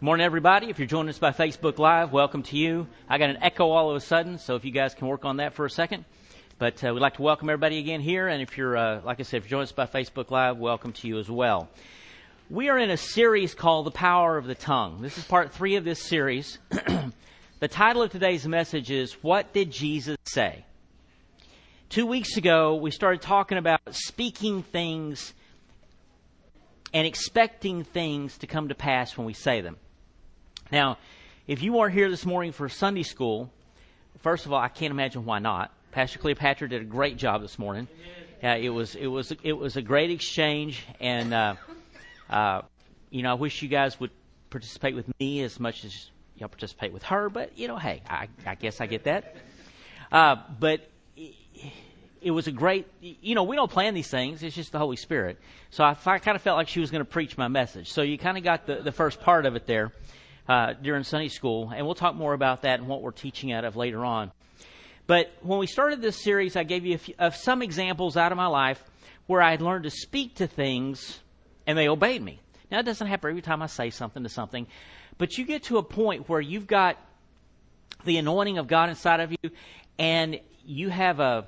Morning, everybody. If you're joining us by Facebook Live, welcome to you. I got an echo all of a sudden, so if you guys can work on that for a second. But we'd like to welcome everybody again here. And if you're, like I said, if you're joining us by Facebook Live, welcome to you as well. We are in a series called The Power of the Tongue. This is part 3 of this series. The title of today's message is, What Did Jesus Say? 2 weeks ago, we started talking about speaking things and expecting things to come to pass when we say them. Now, if you weren't here this morning for Sunday school, first of all, I can't imagine why not. Pastor Cleopatra did a great job this morning. It was a great exchange, and I wish you guys would participate with me as much as y'all participate with her. But hey, I guess I get that. But it was a great. We don't plan these things; it's just the Holy Spirit. So I kind of felt like she was going to preach my message. So you kind of got the first part of it there. During Sunday school, and we'll talk more about that and what we're teaching out of later on. But when we started this series, I gave you some examples out of my life where I had learned to speak to things and they obeyed me. Now, it doesn't happen every time I say something to something, but you get to a point where you've got the anointing of God inside of you, and you have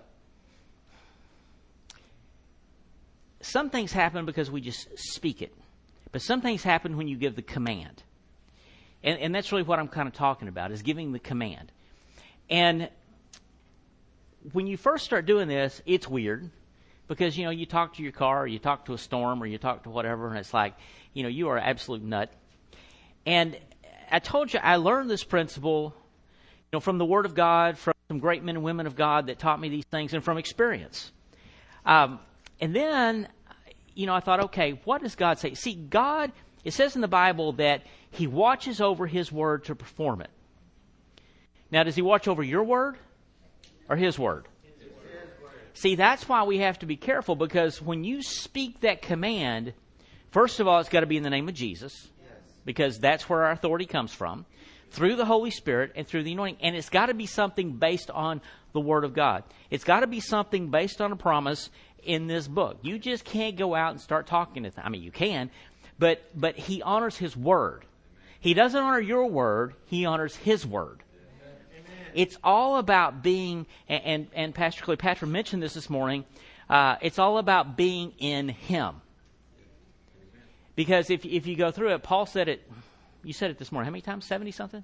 some things happen because we just speak it, but some things happen when you give the command. And that's really what I'm kind of talking about, is giving the command. And when you first start doing this, it's weird. Because, you talk to your car, or you talk to a storm, or you talk to whatever, and it's like, you are an absolute nut. And I told you, I learned this principle, from the Word of God, from some great men and women of God that taught me these things, and from experience. And then, I thought, okay, what does God say? See, God, it says in the Bible that He watches over His Word to perform it. Now, does He watch over your Word or His Word? His Word. See, that's why we have to be careful, because when you speak that command, first of all, it's got to be in the name of Jesus, because that's where our authority comes from, through the Holy Spirit and through the anointing. And it's got to be something based on the Word of God. It's got to be something based on a promise in this book. You just can't go out and start talking to them. I mean, you can, but He honors His Word. He doesn't honor your word. He honors His Word. Amen. It's all about being, and Pastor Cleopatra mentioned this morning, it's all about being in Him. Because if you go through it, Paul said it, you said it this morning, how many times? 70-something?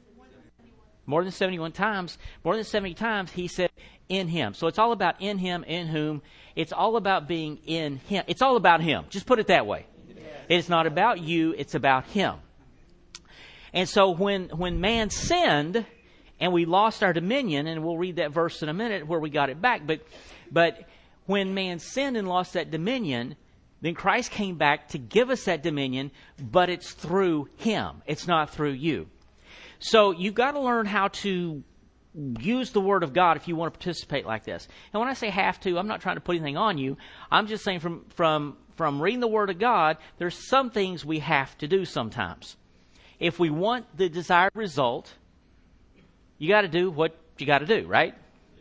More than 71 times. More than 70 times he said in Him. So it's all about in Him, in whom. It's all about being in Him. It's all about Him. Just put it that way. It's not about you, it's about Him. And so when man sinned and we lost our dominion, and we'll read that verse in a minute where we got it back, but when man sinned and lost that dominion, then Christ came back to give us that dominion, but it's through Him. It's not through you. So you've got to learn how to use the Word of God if you want to participate like this. And when I say have to, I'm not trying to put anything on you. I'm just saying from reading the Word of God, there's some things we have to do sometimes. If we want the desired result, you got to do what you got to do, right?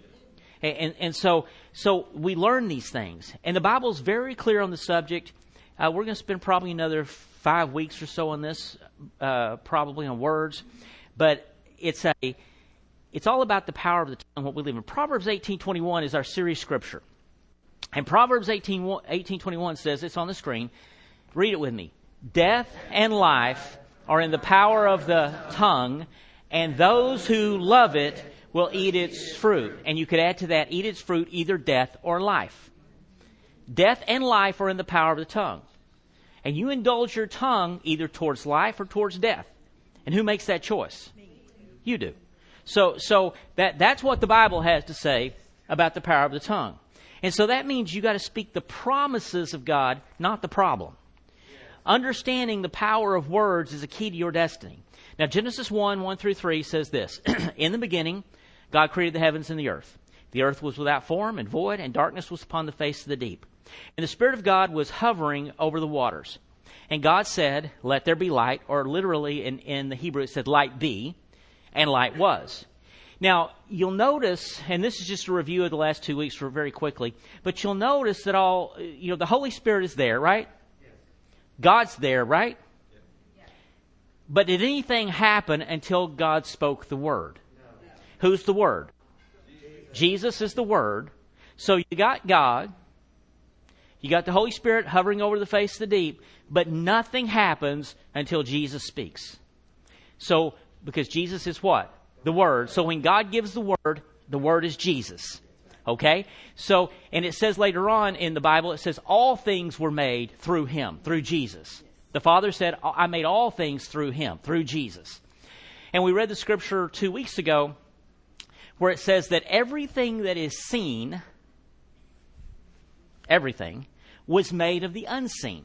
And so we learn these things. And the Bible's very clear on the subject. We're going to spend probably another 5 weeks or so on this, probably on words. But it's all about the power of the tongue, what we live in. Proverbs 18:21 is our series scripture. And Proverbs 18:21 says, it's on the screen. Read it with me. Death and life are in the power of the tongue, and those who love it will eat its fruit. And you could add to that, eat its fruit, either death or life. Death and life are in the power of the tongue. And you indulge your tongue either towards life or towards death. And who makes that choice? You do. So that's what the Bible has to say about the power of the tongue. And so that means you got to speak the promises of God, not the problem. Understanding the power of words is a key to your destiny. Now, Genesis 1:1-3 says this. In the beginning, God created the heavens and the earth. The earth was without form and void, and darkness was upon the face of the deep. And the Spirit of God was hovering over the waters. And God said, let there be light, or literally in the Hebrew it said, light be, and light was. Now, you'll notice, and this is just a review of the last 2 weeks very quickly, but you'll notice that the Holy Spirit is there, right? Yes. God's there, right? Yes. But did anything happen until God spoke the Word? No. Who's the Word? Jesus is the Word. So you got God. You got the Holy Spirit hovering over the face of the deep. But nothing happens until Jesus speaks. So, because Jesus is what? The Word. So when God gives the Word is Jesus. Okay? So, and it says later on in the Bible, it says all things were made through Him, through Jesus. The Father said, I made all things through Him, through Jesus. And we read the scripture 2 weeks ago where it says that everything that is seen, everything, was made of the unseen.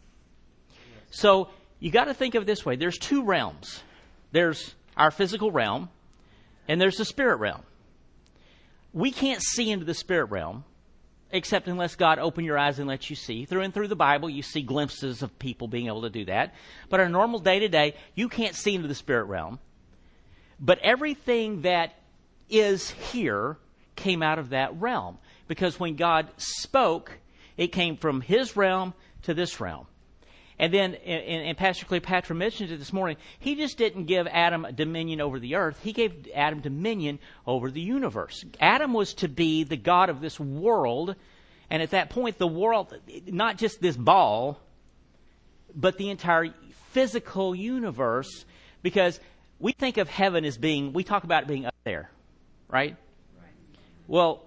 So you got to think of it this way. There's two realms. There's our physical realm, and there's the spirit realm. We can't see into the spirit realm, except unless God open your eyes and let you see. Through and through the Bible, you see glimpses of people being able to do that. But on a normal day-to-day, you can't see into the spirit realm. But everything that is here came out of that realm. Because when God spoke, it came from His realm to this realm. And then, and Pastor Cleopatra mentioned it this morning, He just didn't give Adam dominion over the earth. He gave Adam dominion over the universe. Adam was to be the God of this world. And at that point, the world, not just this ball, but the entire physical universe. Because we think of heaven as being, we talk about it being up there, right? Well,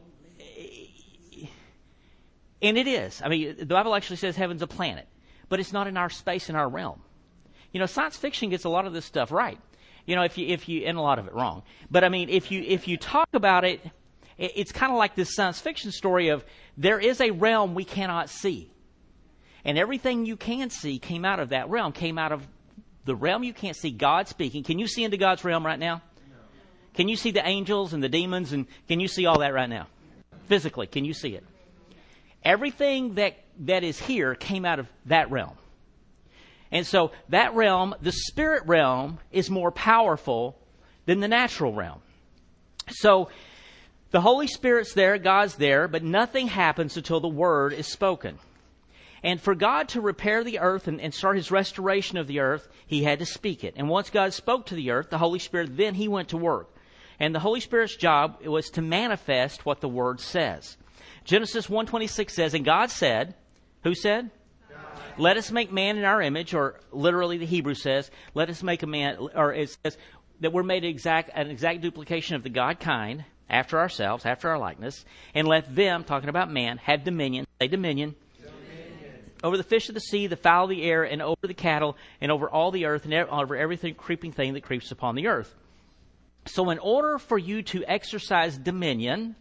and it is. I mean, the Bible actually says heaven's a planet. But it's not in our space, in our realm. You know, science fiction gets a lot of this stuff right. You know, if you, and a lot of it wrong. But I mean, if you talk about it, it's kind of like this science fiction story of there is a realm we cannot see. And everything you can see came out of that realm, came out of the realm you can't see, God speaking. Can you see into God's realm right now? No. Can you see the angels and the demons, and can you see all that right now? Physically, can you see it? Everything that is here came out of that realm. And so that realm, the spirit realm, is more powerful than the natural realm. So the Holy Spirit's there, God's there, but nothing happens until the Word is spoken. And for God to repair the earth and start His restoration of the earth, He had to speak it. And once God spoke to the earth, the Holy Spirit, then He went to work. And the Holy Spirit's job was to manifest what the Word says. Genesis 1:26 says, and God said, who said? God. Let us make man in our image, or literally the Hebrew says, let us make a man, or it says that we're made an exact duplication of the God kind, after ourselves, after our likeness, and let them, talking about man, have dominion, say dominion, over the fish of the sea, the fowl of the air, and over the cattle, and over all the earth, and over every creeping thing that creeps upon the earth. So in order for you to exercise dominion,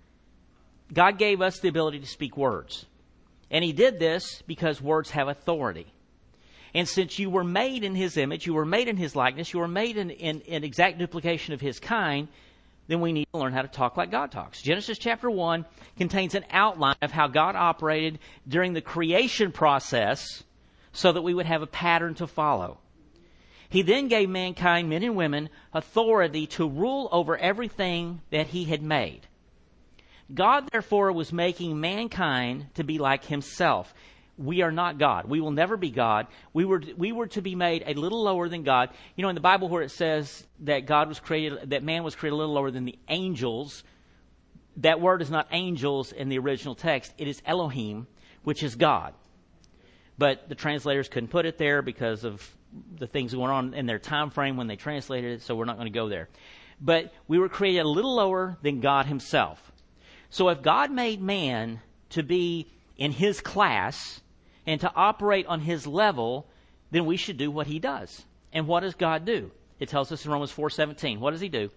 God gave us the ability to speak words. And He did this because words have authority. And since you were made in His image, you were made in His likeness, you were made in exact duplication of His kind, then we need to learn how to talk like God talks. Genesis chapter 1 contains an outline of how God operated during the creation process so that we would have a pattern to follow. He then gave mankind, men and women, authority to rule over everything that He had made. God, therefore, was making mankind to be like Himself. We are not God. We will never be God. We were to be made a little lower than God. You know, in the Bible where it says that that man was created a little lower than the angels, that word is not angels in the original text. It is Elohim, which is God. But the translators couldn't put it there because of the things going on in their time frame when they translated it, so we're not going to go there. But we were created a little lower than God Himself. So if God made man to be in His class and to operate on His level, then we should do what He does. And what does God do? It tells us in Romans 4:17. What does He do?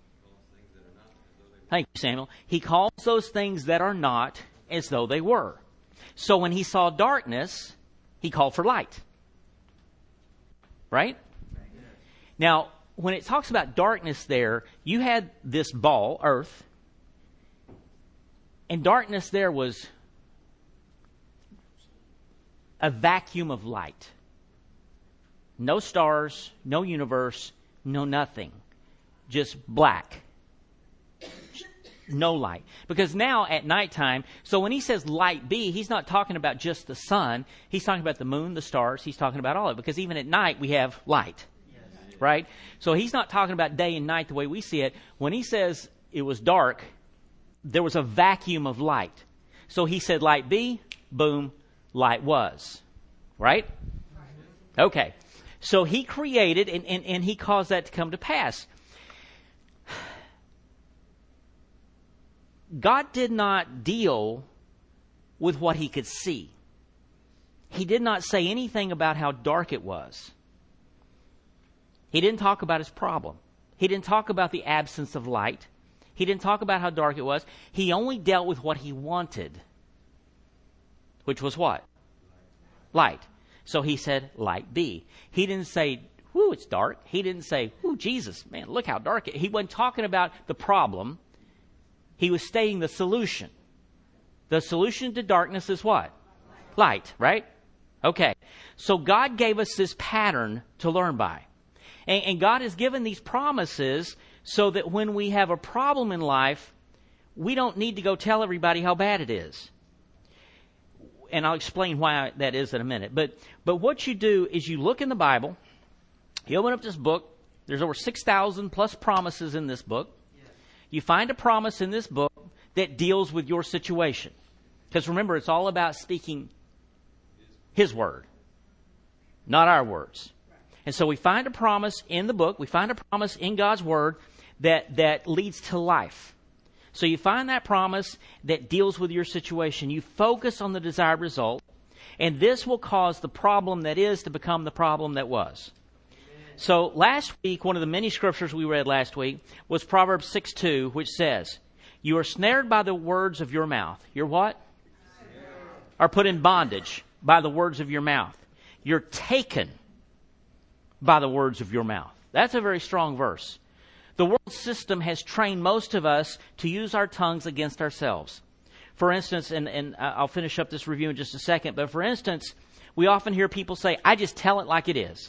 Thank you, Samuel. He calls those things that are not as though they were. So when He saw darkness, He called for light. Right? Now, when it talks about darkness there, you had this ball, earth, and darkness there was a vacuum of light. No stars, no universe, no nothing. Just black. No light. Because now at nighttime, so when He says light be, He's not talking about just the sun. He's talking about the moon, the stars. He's talking about all of it. Because even at night we have light. right? So he's not talking about day and night the way we see it. When he says it was dark, there was a vacuum of light. So he said, light be, boom, light was. Right? Okay. So he created and he caused that to come to pass. God did not deal with what he could see. He did not say anything about how dark it was. He didn't talk about his problem. He didn't talk about the absence of light. He didn't talk about how dark it was. He only dealt with what he wanted, which was what? Light. So he said, light be. He didn't say, whoo, it's dark. He didn't say, whoo, Jesus, man, look how dark it is. He wasn't talking about the problem. He was stating the solution. The solution to darkness is what? Light, right? Okay. So God gave us this pattern to learn by. And God has given these promises so that when we have a problem in life, we don't need to go tell everybody how bad it is. And I'll explain why that is in a minute. But what you do is you look in the Bible, you open up this book, there's over 6,000 plus promises in this book. You find a promise in this book that deals with your situation. Because remember, it's all about speaking His word, not our words. And so we find a promise in the book, we find a promise in God's word that leads to life. So you find that promise that deals with your situation. You focus on the desired result, and this will cause the problem that is to become the problem that was. So last week, one of the many scriptures we read last week was Proverbs 6:2, which says, you are snared by the words of your mouth. You're what? Are put in bondage by the words of your mouth. You're taken by the words of your mouth. That's a very strong verse. The world system has trained most of us to use our tongues against ourselves. For instance, and I'll finish up this review in just a second, but for instance, we often hear people say, I just tell it like it is.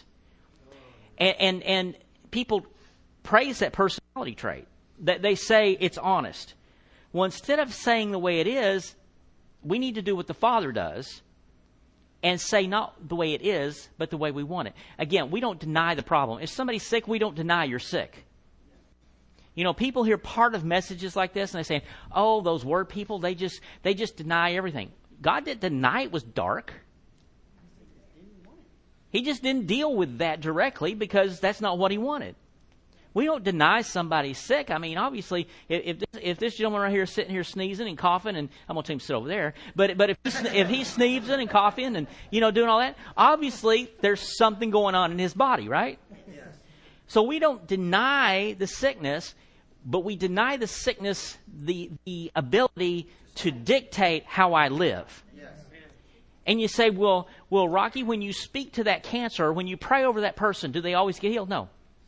And people praise that personality trait, that they say it's honest. Well, instead of saying the way it is, we need to do what the Father does and say not the way it is, but the way we want it. Again, we don't deny the problem. If somebody's sick, we don't deny you're sick. You know, people hear part of messages like this and they say, oh, those word people, they just deny everything. God didn't deny it was dark. He just didn't deal with that directly because that's not what He wanted. We don't deny somebody's sick. I mean, obviously, if this gentleman right here is sitting here sneezing and coughing, and I'm going to tell him to sit over there, but if he's sneezing and coughing and, doing all that, obviously there's something going on in his body, right? Yes. So we don't deny the sickness, but we deny the sickness the ability to dictate how I live. Yes. And you say, well, Rocky, when you speak to that cancer, when you pray over that person, do they always get healed? No.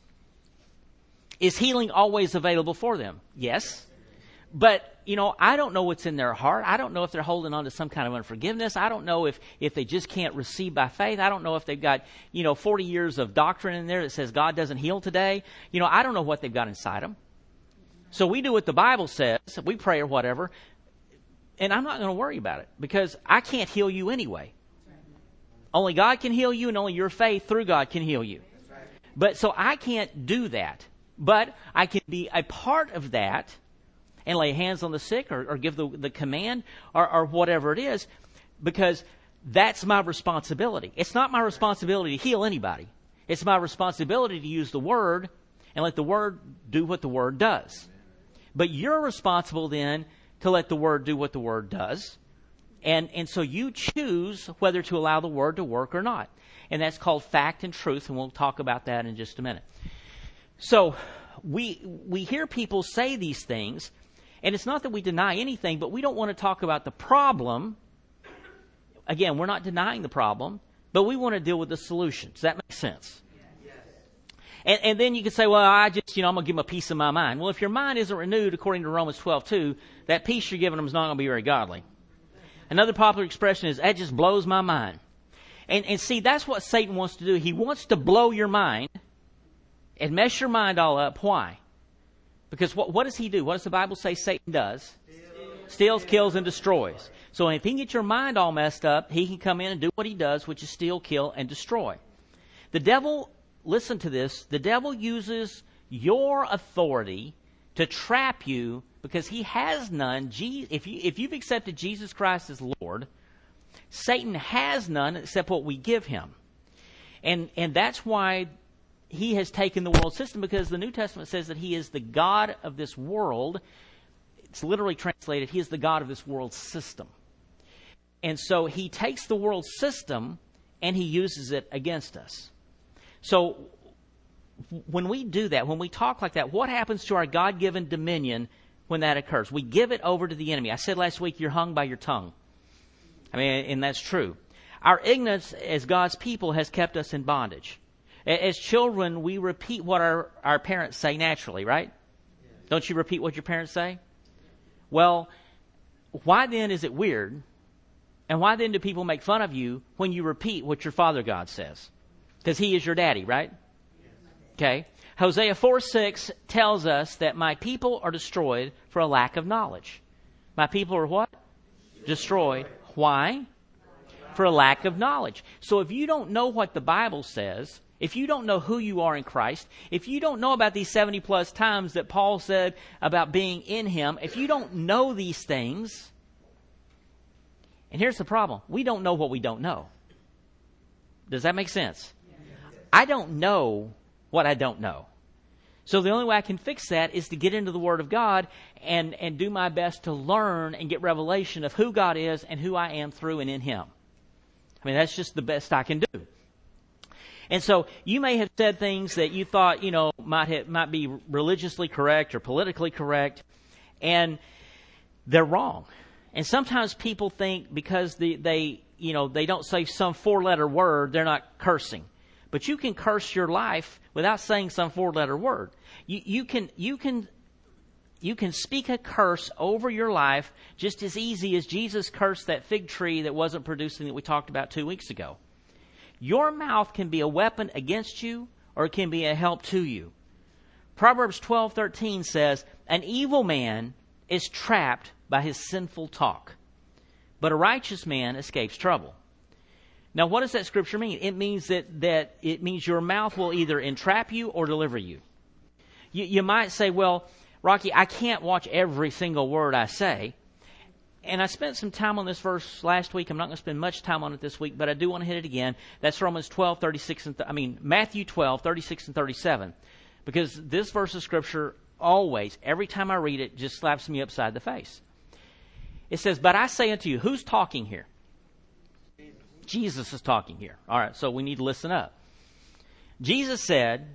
Is healing always available for them? Yes. But, I don't know what's in their heart. I don't know if they're holding on to some kind of unforgiveness. I don't know if they just can't receive by faith. I don't know if they've got, 40 years of doctrine in there that says God doesn't heal today. I don't know what they've got inside them. So we do what the Bible says. We pray or whatever. And I'm not going to worry about it because I can't heal you anyway. Only God can heal you and only your faith through God can heal you. But so I can't do that. But I can be a part of that and lay hands on the sick or give the command or whatever it is because that's my responsibility. It's not my responsibility to heal anybody. It's my responsibility to use the Word and let the Word do what the Word does. But you're responsible then to let the Word do what the Word does. And so you choose whether to allow the Word to work or not. And that's called fact and truth, and we'll talk about that in just a minute. So we hear people say these things, and it's not that we deny anything, but we don't want to talk about the problem. Again, we're not denying the problem, but we want to deal with the solution. Does that make sense? Yes. And then you can say, well, I'm going to give them a piece of my mind. Well, if your mind isn't renewed according to Romans 12:2, that peace you're giving them is not going to be very godly. Another popular expression is, that just blows my mind. And see, that's what Satan wants to do. He wants to blow your mind and mess your mind all up. Why? Because what does he do? What does the Bible say Satan does? Steals, kills, and destroys. So if he can get your mind all messed up, he can come in and do what he does, which is steal, kill, and destroy. The devil listen to this, the devil uses your authority to trap you because he has none. If you've accepted Jesus Christ as Lord, Satan has none except what we give him. And that's why he has taken the world system, because the New Testament says that he is the God of this world. It's literally translated, he is the God of this world system. And so he takes the world system and he uses it against us. So when we do that, when we talk like that, what happens to our God-given dominion when that occurs? We give it over to the enemy. I said last week, you're hung by your tongue. I mean, and that's true. Our ignorance as God's people has kept us in bondage. As children, we repeat what our parents say naturally, right? Yes. Don't you repeat what your parents say? Well, why then is it weird? And why then do people make fun of you when you repeat what your Father God says? Because he is your daddy, right? Okay. Hosea 4:6 tells us that my people are destroyed for a lack of knowledge. My people are what? Destroyed. Why? For a lack of knowledge. So if you don't know what the Bible says, if you don't know who you are in Christ, if you don't know about these 70 plus times that Paul said about being in him, if you don't know these things, and here's the problem, we don't know what we don't know. Does that make sense? I don't know what I don't know. So the only way I can fix that is to get into the Word of God and do my best to learn and get revelation of who God is and who I am through and in him. I mean, that's just the best I can do. And so you may have said things that you thought, might be religiously correct or politically correct, and they're wrong. And sometimes people think because they don't say some 4-letter word, they're not cursing. But you can curse your life without saying some 4-letter word. You can speak a curse over your life just as easy as Jesus cursed that fig tree that wasn't producing that we talked about 2 weeks ago. Your mouth can be a weapon against you, or it can be a help to you. Proverbs 12:13 says, an evil man is trapped by his sinful talk, but a righteous man escapes trouble. Now, what does that scripture mean? It means that it means your mouth will either entrap you or deliver you. You might say, well, Rocky, I can't watch every single word I say. And I spent some time on this verse last week. I'm not going to spend much time on it this week, but I do want to hit it again. That's Matthew 12:36 and 37. Because this verse of scripture always, every time I read it, just slaps me upside the face. It says, but I say unto you, who's talking here? Jesus is talking here. All right, so we need to listen up. Jesus said,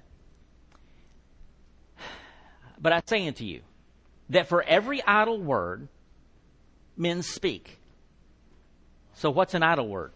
but I say unto you, that for every idle word men speak. So what's an idle word?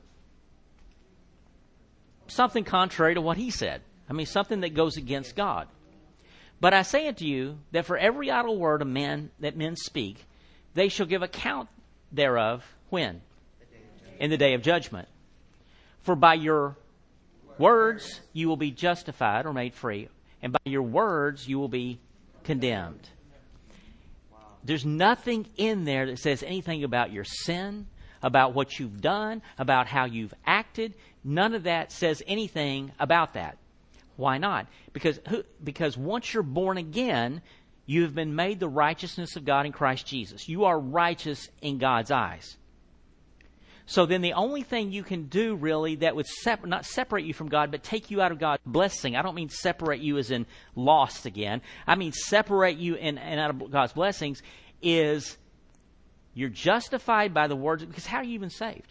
Something contrary to what he said. I mean, something that goes against God. But I say unto you, that for every idle word of men that men speak, they shall give account thereof, when? In the day of judgment. For by your words you will be justified or made free, and by your words you will be condemned. There's nothing in there that says anything about your sin, about what you've done, about how you've acted. None of that says anything about that. Why not? Because once you're born again, you have been made the righteousness of God in Christ Jesus. You are righteous in God's eyes. So then the only thing you can do really that would not separate you from God, but take you out of God's blessing. I don't mean separate you as in lost again. I mean separate you and out of God's blessings is you're justified by the words. Because how are you even saved?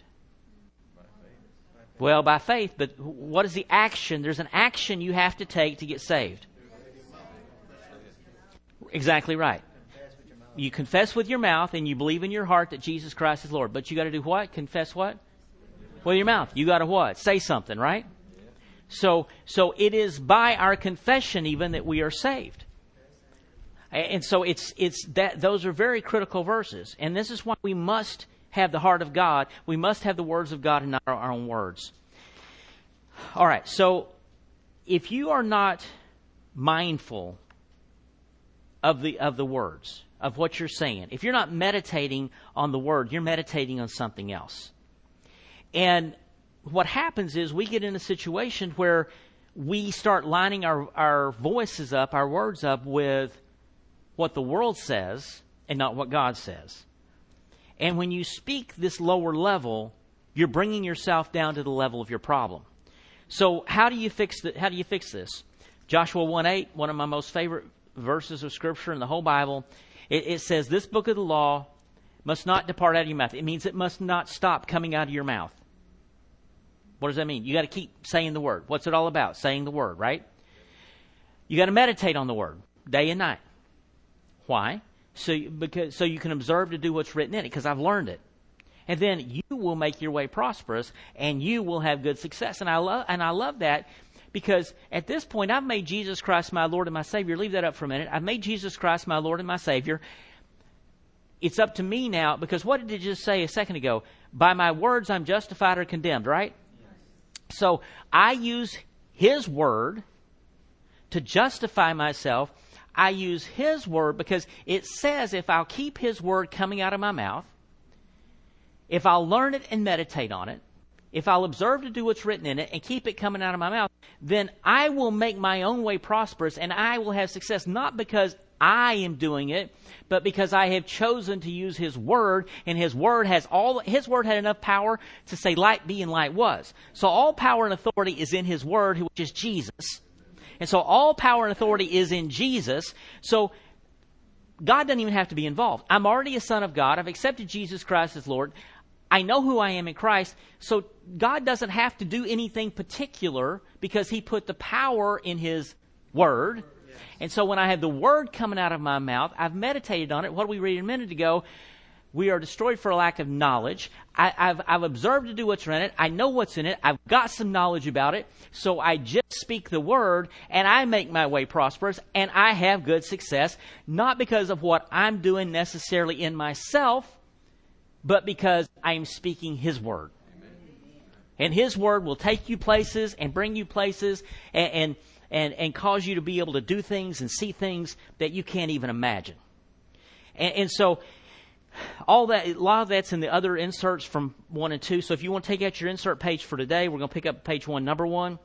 Well, by faith, but what is the action? There's an action you have to take to get saved. Exactly right. You confess with your mouth and you believe in your heart that Jesus Christ is Lord. But you got to do what? Confess what? With your mouth. You got to what? Say something, right? So it is by our confession even that we are saved. And so it's that those are very critical verses. And this is why we must have the heart of God. We must have the words of God and not our own words. All right. So if you are not mindful of the words, of what you're saying, if you're not meditating on the word, you're meditating on something else. And what happens is we get in a situation where we start lining our voices up, our words up with what the world says and not what God says. And when you speak this lower level, you're bringing yourself down to the level of your problem. So how do you fix this? Joshua 1:8, one of my most favorite verses of Scripture in the whole Bible. It says, this book of the law must not depart out of your mouth. It means it must not stop coming out of your mouth. What does that mean? You got to keep saying the word. What's it all about? Saying the word, right? You got to meditate on the word day and night. Why? So you can observe to do what's written in it, because I've learned it. And then you will make your way prosperous, and you will have good success. And I love that, because at this point I've made Jesus Christ my Lord and my Savior. Leave that up for a minute. I've made Jesus Christ my Lord and my Savior. It's up to me now, because what did it just say a second ago? By my words I'm justified or condemned, right? Yes. So I use His word to justify myself. I use His word because it says if I'll keep His word coming out of my mouth, if I'll learn it and meditate on it, if I'll observe to do what's written in it and keep it coming out of my mouth, then I will make my own way prosperous and I will have success, not because I am doing it, but because I have chosen to use His word, and His word had enough power to say light be and light was. So all power and authority is in His word, which is Jesus. And so all power and authority is in Jesus. So God doesn't even have to be involved. I'm already a son of God. I've accepted Jesus Christ as Lord. I know who I am in Christ. So God doesn't have to do anything particular because He put the power in His word. And so when I have the word coming out of my mouth, I've meditated on it. What we read a minute ago, we are destroyed for a lack of knowledge. I've observed to do what's in it. I know what's in it. I've got some knowledge about it. So I just speak the word, and I make my way prosperous, and I have good success, not because of what I'm doing necessarily in myself, but because I am speaking His word. And His word will take you places and bring you places and cause you to be able to do things and see things that you can't even imagine. And so all that, a lot of that's in the other inserts from 1 and 2. So if you want to take out your insert page for today, we're going to pick up page 1, number 1.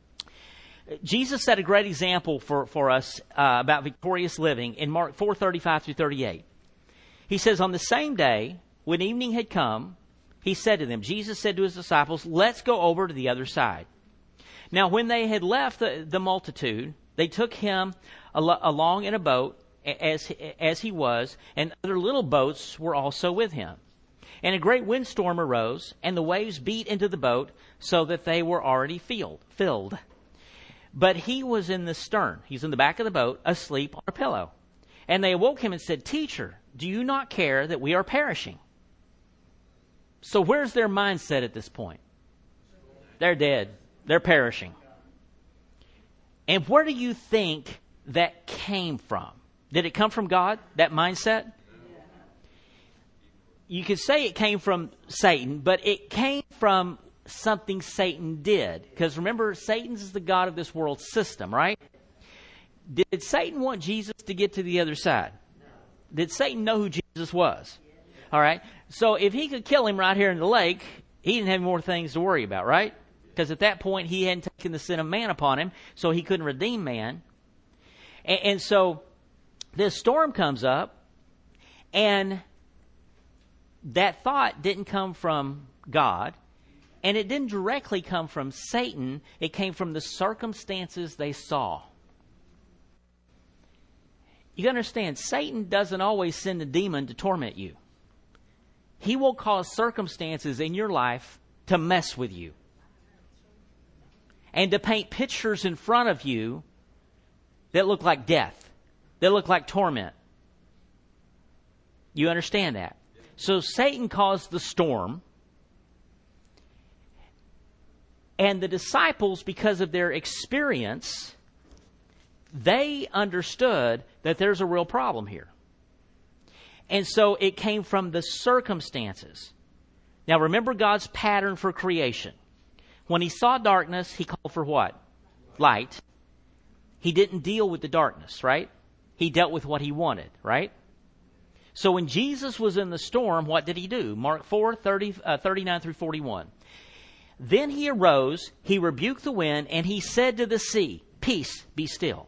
Jesus set a great example for us about victorious living in Mark 4:35 through 38. He says, on the same day, when evening had come, He said to them, Jesus said to His disciples, let's go over to the other side. Now, when they had left the multitude, they took Him along in a boat as He was, and other little boats were also with Him. And a great windstorm arose, and the waves beat into the boat, so that they were already filled. But He was in the stern. He's in the back of the boat, asleep on a pillow. And they awoke Him and said, Teacher, do you not care that we are perishing? So where's their mindset at this point? They're dead. They're perishing. And where do you think that came from? Did it come from God, that mindset? You could say it came from Satan, but it came from something Satan did. Because remember, Satan is the god of this world system, right? Did Satan want Jesus to get to the other side? Did Satan know who Jesus was? All right. So if he could kill Him right here in the lake, he didn't have more things to worry about, right? Because at that point, he hadn't taken the sin of man upon him, so he couldn't redeem man. And so this storm comes up, and that thought didn't come from God, and it didn't directly come from Satan. It came from the circumstances they saw. You understand, Satan doesn't always send a demon to torment you. He will cause circumstances in your life to mess with you and to paint pictures in front of you that look like death, that look like torment. You understand that? So Satan caused the storm, and the disciples, because of their experience, they understood that there's a real problem here. And so it came from the circumstances. Now remember God's pattern for creation. When He saw darkness, He called for what? Light. He didn't deal with the darkness, right? He dealt with what He wanted, right? So when Jesus was in the storm, what did He do? Mark 4, 39 through 41. Then he arose, he rebuked the wind, and he said to the sea, Peace, be still.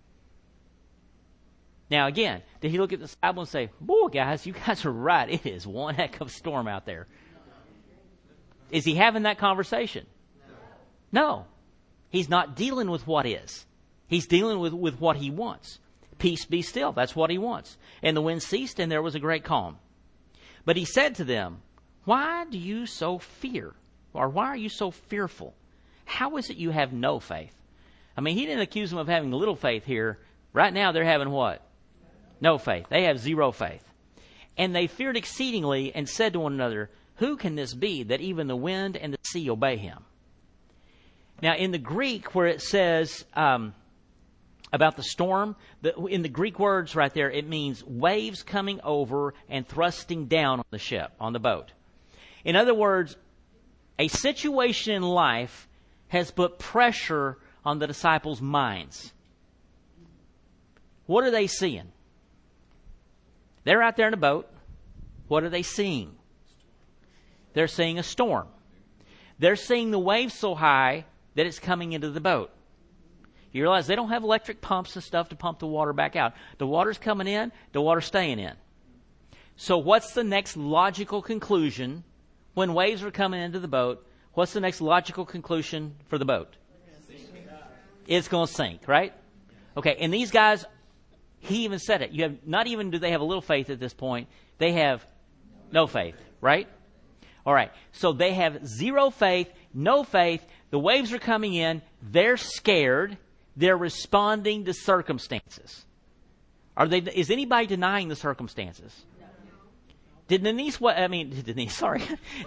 Now again, did he look at the Bible and say, boy, guys, you guys are right. It is one heck of a storm out there. Is he having that conversation? No. He's not dealing with what is. He's dealing with what he wants. Peace, be still. That's what he wants. And the wind ceased, and there was a great calm. But he said to them, Why do you so fear? Or why are you so fearful? How is it you have no faith? I mean, he didn't accuse them of having little faith here. Right now, they're having what? No faith. They have zero faith. And they feared exceedingly and said to one another, Who can this be that even the wind and the sea obey him? Now, in the Greek, where it says about the storm, in the Greek words right there, it means waves coming over and thrusting down on the ship, on the boat. In other words, a situation in life has put pressure on the disciples' minds. What are they seeing? They're out there in a boat. What are they seeing? They're seeing a storm. They're seeing the waves so high that it's coming into the boat. You realize they don't have electric pumps and stuff to pump the water back out. The water's coming in, the water's staying in. So what's the next logical conclusion when waves are coming into the boat? What's the next logical conclusion for the boat? It's going to sink, right? Okay, and these guys, he even said it. You have not even do they have a little faith at this point. They have no faith, right? All right, so they have zero faith, no faith. The waves are coming in. They're scared. They're responding to circumstances. Is anybody denying the circumstances? No. Did Denise? Denise. Sorry.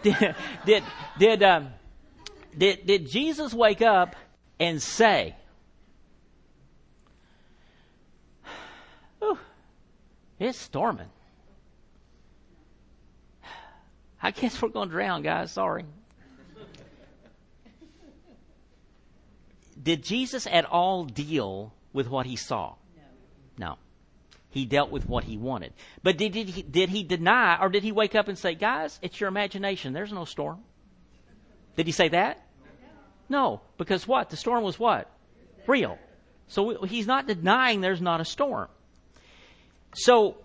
Did Jesus wake up and say, "It's storming. I guess we're going to drown, guys. Sorry." Did Jesus at all deal with what he saw? No. He dealt with what he wanted. But did he deny, or did he wake up and say, "Guys, it's your imagination. There's no storm"? Did he say that? No. Because what? The storm was what? Real. So he's not denying there's not a storm. So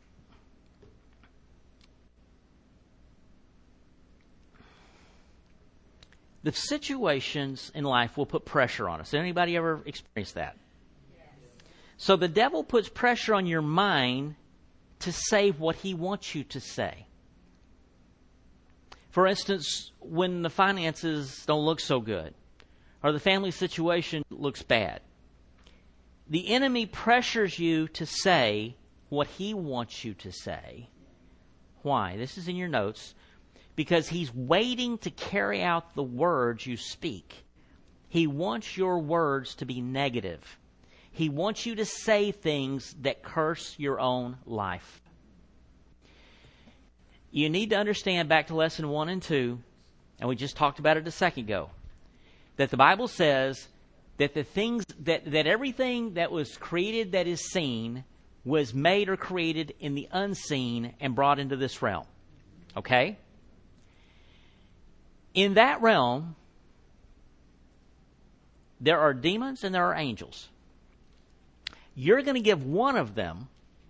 the situations in life will put pressure on us. Has anybody ever experienced that? Yes. So the devil puts pressure on your mind to say what he wants you to say. For instance, when the finances don't look so good, or the family situation looks bad, the enemy pressures you to say what he wants you to say. Why? This is in your notes. Because he's waiting to carry out the words you speak. He wants your words to be negative. He wants you to say things that curse your own life. You need to understand, back to lesson 1 and 2, and we just talked about it a second ago, that the Bible says that the things that everything that was created that is seen was made or created in the unseen and brought into this realm. Okay? In that realm, there are demons and there are angels. You're going to give one of them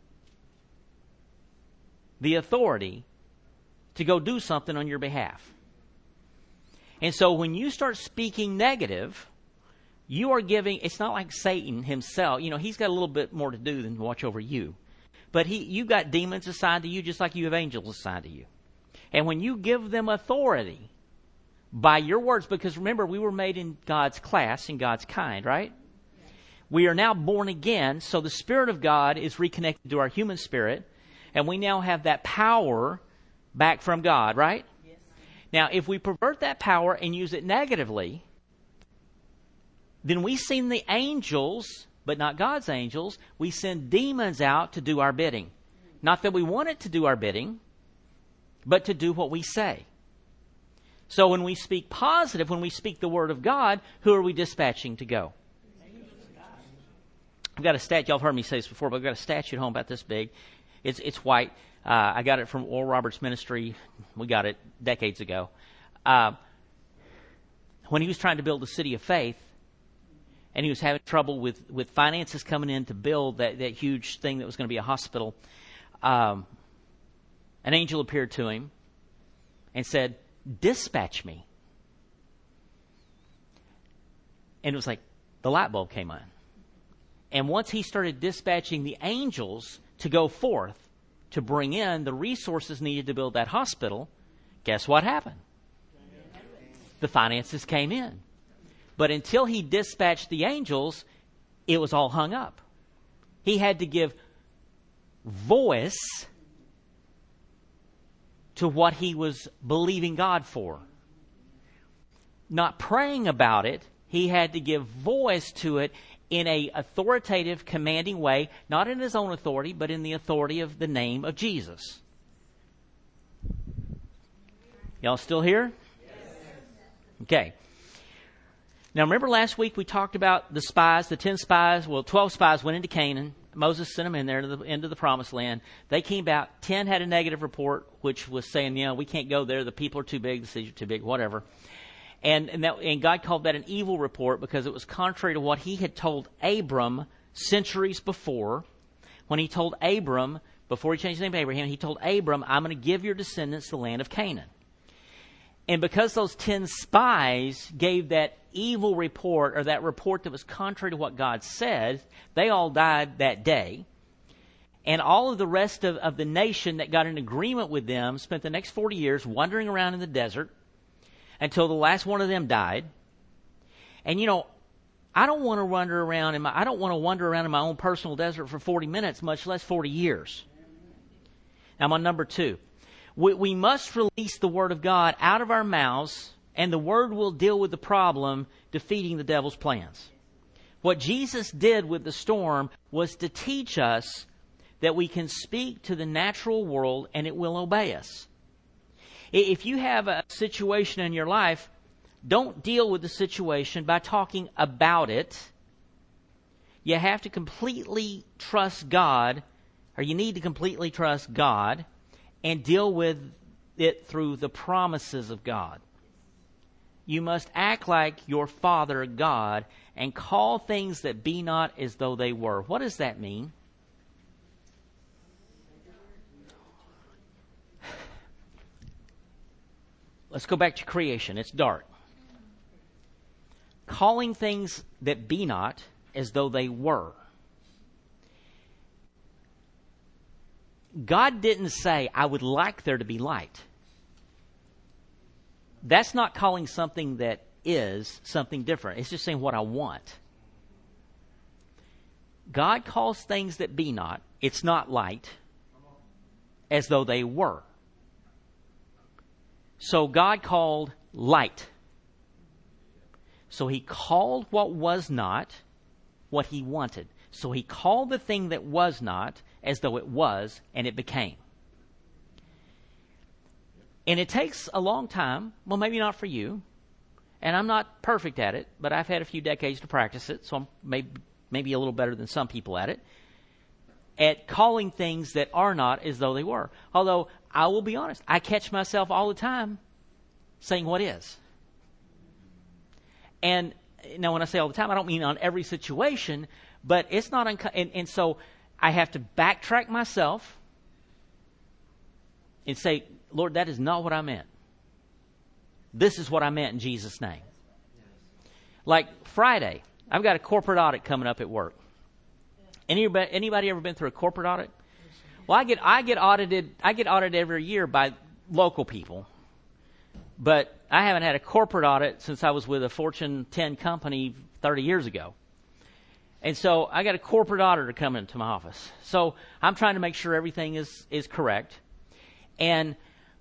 the authority to go do something on your behalf. And so when you start speaking negative, you are giving, it's not like Satan himself. You know, he's got a little bit more to do than watch over you. But you've got demons assigned to you just like you have angels assigned to you. And when you give them authority by your words, because remember, we were made in God's class, in God's kind, right? Yes. We are now born again, so the Spirit of God is reconnected to our human spirit, and we now have that power back from God, right? Yes. Now, if we pervert that power and use it negatively, then we send the angels, but not God's angels, we send demons out to do our bidding. Not that we want it to do our bidding, but to do what we say. So when we speak positive, when we speak the word of God, who are we dispatching to go? I've got a statue. Y'all have heard me say this before, but I've got a statue at home about this big. It's white. I got it from Oral Roberts Ministry. We got it decades ago. when he was trying to build the city of faith, and he was having trouble with finances coming in to build that huge thing that was going to be a hospital, an angel appeared to him and said, "Dispatch me." And it was like the light bulb came on. And once he started dispatching the angels to go forth to bring in the resources needed to build that hospital, guess what happened? The finances came in. But until he dispatched the angels, it was all hung up. He had to give voice to what he was believing God for. Not praying about it, he had to give voice to it in a authoritative, commanding way, not in his own authority, but in the authority of the name of Jesus. Y'all still here? Yes. Okay. Now, remember last week we talked about the spies, the 10 spies. Well, 12 spies went into Canaan. Moses sent them in there into the promised land. They came back. 10 had a negative report, which was saying, we can't go there. The people are too big. The cities are too big, whatever. And God called that an evil report because it was contrary to what he had told Abram centuries before. When he told Abram, before he changed his name to Abraham, he told Abram, I'm going to give your descendants the land of Canaan. And because those 10 spies gave that evil report, or that report that was contrary to what God said, they all died that day. And all of the rest of the nation that got in agreement with them spent the next 40 years wandering around in the desert until the last one of them died. And I don't want to wander around in my own personal desert for 40 minutes, much less 40 years. Now I'm on number 2. We must release the Word of God out of our mouths, and the Word will deal with the problem, defeating the devil's plans. What Jesus did with the storm was to teach us that we can speak to the natural world and it will obey us. If you have a situation in your life, don't deal with the situation by talking about it. You have to completely trust God, or you need to completely trust God, and deal with it through the promises of God. You must act like your Father God and call things that be not as though they were. What does that mean? Let's go back to creation. It's dark. Calling things that be not as though they were. God didn't say, I would like there to be light. That's not calling something that is something different. It's just saying what I want. God calls things that be not, it's not light, as though they were. So God called light. So he called what was not what he wanted. So he called the thing that was not as though it was, and it became. And it takes a long time. Well, maybe not for you. And I'm not perfect at it, but I've had a few decades to practice it, so I'm maybe a little better than some people at it. At calling things that are not as though they were. Although, I will be honest, I catch myself all the time saying what is. And now when I say all the time, I don't mean on every situation, but it's not and so I have to backtrack myself and say, Lord, that is not what I meant. This is what I meant in Jesus' name. Like Friday, I've got a corporate audit coming up at work. Anybody ever been through a corporate audit? Well, I get audited every year by local people. But I haven't had a corporate audit since I was with a Fortune 10 company 30 years ago. And so I got a corporate auditor coming into my office. So I'm trying to make sure everything is correct. And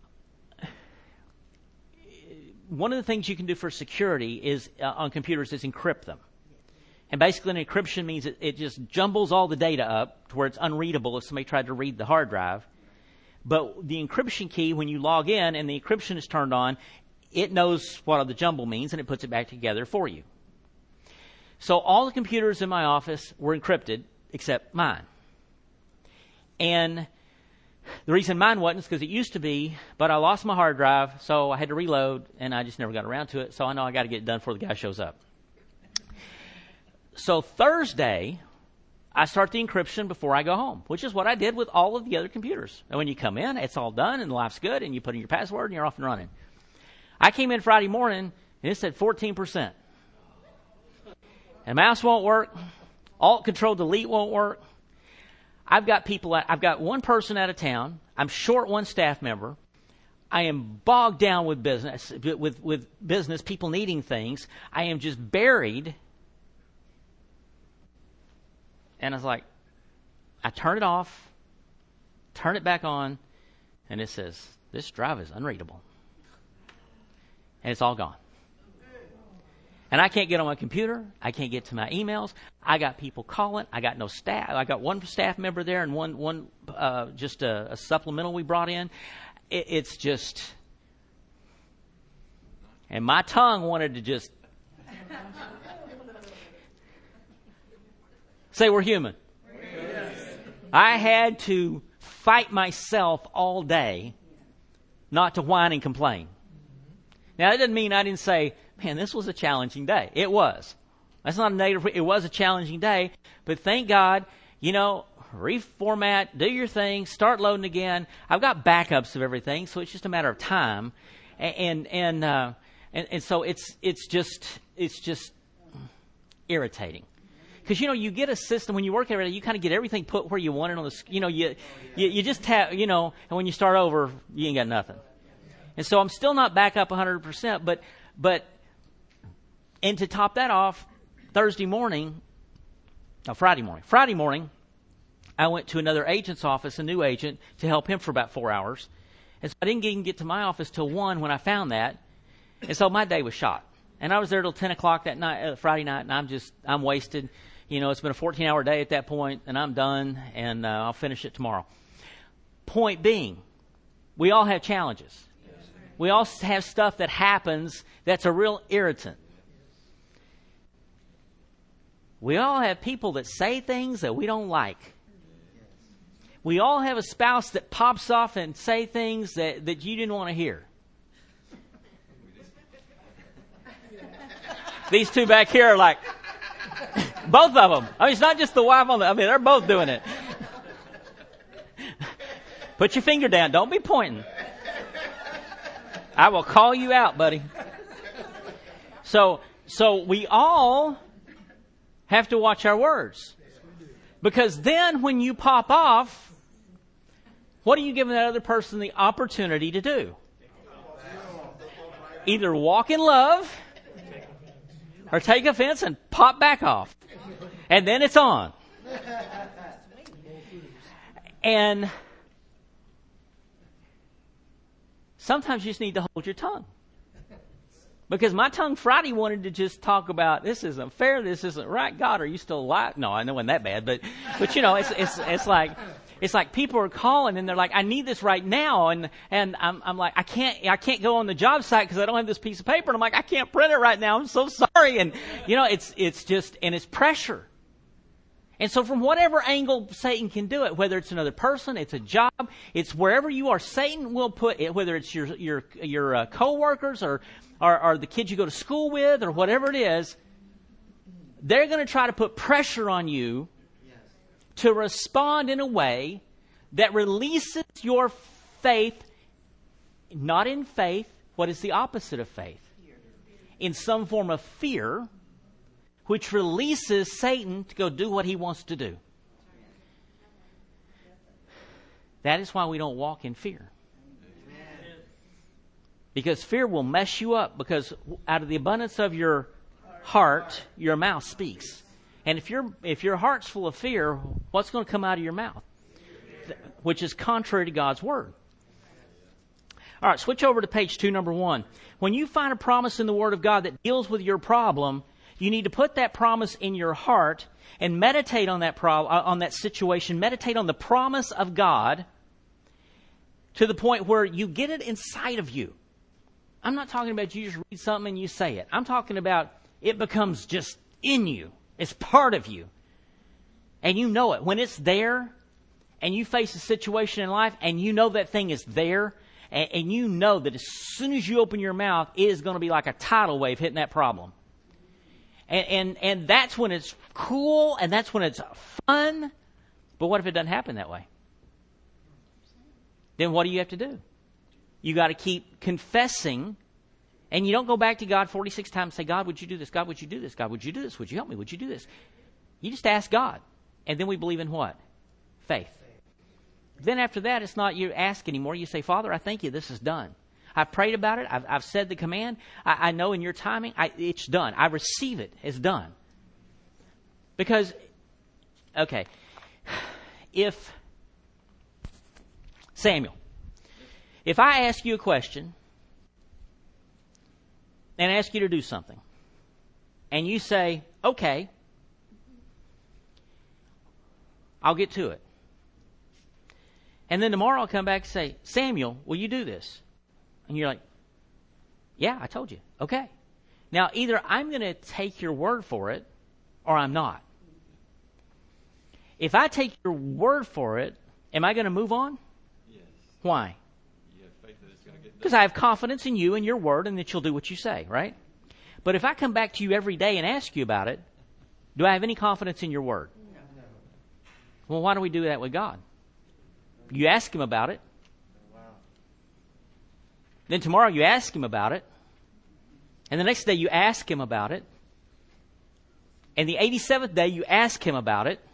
one of the things you can do for security is on computers is encrypt them. And basically an encryption means it just jumbles all the data up to where it's unreadable if somebody tried to read the hard drive. But the encryption key, when you log in and the encryption is turned on, it knows what the jumble means and it puts it back together for you. So all the computers in my office were encrypted except mine. And The reason mine wasn't is because it used to be, but I lost my hard drive, so I had to reload, and I just never got around to it. So I know I got to get it done before the guy shows up. So Thursday, I start the encryption before I go home, which is what I did with all of the other computers. And when you come in, it's all done, and life's good, and you put in your password, and you're off and running. I came in Friday morning, and it said 14%. And mouse won't work. Alt, Control, Delete won't work. I've got one person out of town. I'm short one staff member. I am bogged down with business, with business, people needing things. I am just buried. And I was like, I turn it off, turn it back on, and it says, this drive is unreadable. And it's all gone. And I can't get on my computer. I can't get to my emails. I got people calling. I got no staff. I got one staff member there and one just a supplemental we brought in. It's just, and my tongue wanted to just say we're human. Yes. I had to fight myself all day not to whine and complain. Now, that doesn't mean I didn't say, man, this was a challenging day. It was. That's not a negative. It was a challenging day. But thank God, reformat, do your thing, start loading again. I've got backups of everything, so it's just a matter of time. And so it's just irritating. Because, you get a system, when you work every day, you kind of get everything put where you want it on the, you just tap, and when you start over, you ain't got nothing. And so I'm still not back up 100%, but, and to top that off, Friday morning, I went to another agent's office, a new agent, to help him for about 4 hours. And so I didn't even get to my office till 1 when I found that. And so my day was shot. And I was there till 10 o'clock that night, Friday night, and I'm wasted. It's been a 14-hour day at that point, and I'm done, and I'll finish it tomorrow. Point being, we all have challenges. We all have stuff that happens that's a real irritant. We all have people that say things that we don't like. We all have a spouse that pops off and say things that you didn't want to hear. These two back here are like, both of them. It's not just the wife they're both doing it. Put your finger down. Don't be pointing. I will call you out, buddy. So we all have to watch our words. Because then when you pop off, what are you giving that other person the opportunity to do? Either walk in love or take offense and pop back off. And then it's on. And sometimes you just need to hold your tongue. Because my tongue Friday wanted to just talk about, this isn't fair, this isn't right. God, are you still alive? No, I know it wasn't that bad, but it's like people are calling and they're like, I need this right now, and I'm like, I can't go on the job site because I don't have this piece of paper, and I'm like, I can't print it right now. I'm so sorry, and it's pressure. And so from whatever angle Satan can do it, whether it's another person, it's a job, it's wherever you are, Satan will put it, whether it's your co-workers or the kids you go to school with or whatever it is, they're going to try to put pressure on you to respond in a way that releases your faith, not in faith. What is the opposite of faith? In some form of fear, which releases Satan to go do what he wants to do. That is why we don't walk in fear. Because fear will mess you up, because out of the abundance of your heart, your mouth speaks. And if your heart's full of fear, what's going to come out of your mouth? Which is contrary to God's word. All right, switch over to page 2, number 1. When you find a promise in the Word of God that deals with your problem, you need to put that promise in your heart and meditate on that on that situation. Meditate on the promise of God to the point where you get it inside of you. I'm not talking about you just read something and you say it. I'm talking about it becomes just in you. It's part of you. And you know it. When it's there and you face a situation in life and you know that thing is there, and you know that as soon as you open your mouth, it is going to be like a tidal wave hitting that problem. And that's when it's cool and that's when it's fun. But what if it doesn't happen that way? Then what do you have to do? You got to keep confessing. And you don't go back to God 46 times and say, God, would you do this? God, would you do this? God, would you do this? Would you help me? Would you do this? You just ask God. And then we believe in what? Faith. Then after that, it's not you ask anymore. You say, Father, I thank you. This is done. I've prayed about it. I've said the command. I know in your timing, it's done. I receive it. It's done. Because, okay, if, Samuel, if I ask you a question and ask you to do something, and you say, okay, I'll get to it. And then tomorrow I'll come back and say, Samuel, will you do this? And you're like, yeah, I told you. Okay. Now, either I'm going to take your word for it or I'm not. If I take your word for it, am I going to move on? Yes. Why? You have faith that it's going to get done. Because I have confidence in you and your word and that you'll do what you say, right? But if I come back to you every day and ask you about it, do I have any confidence in your word? No. Well, why do we do that with God? You ask him about it. Then tomorrow you ask him about it. And the next day you ask him about it. And the 87th day you ask him about it.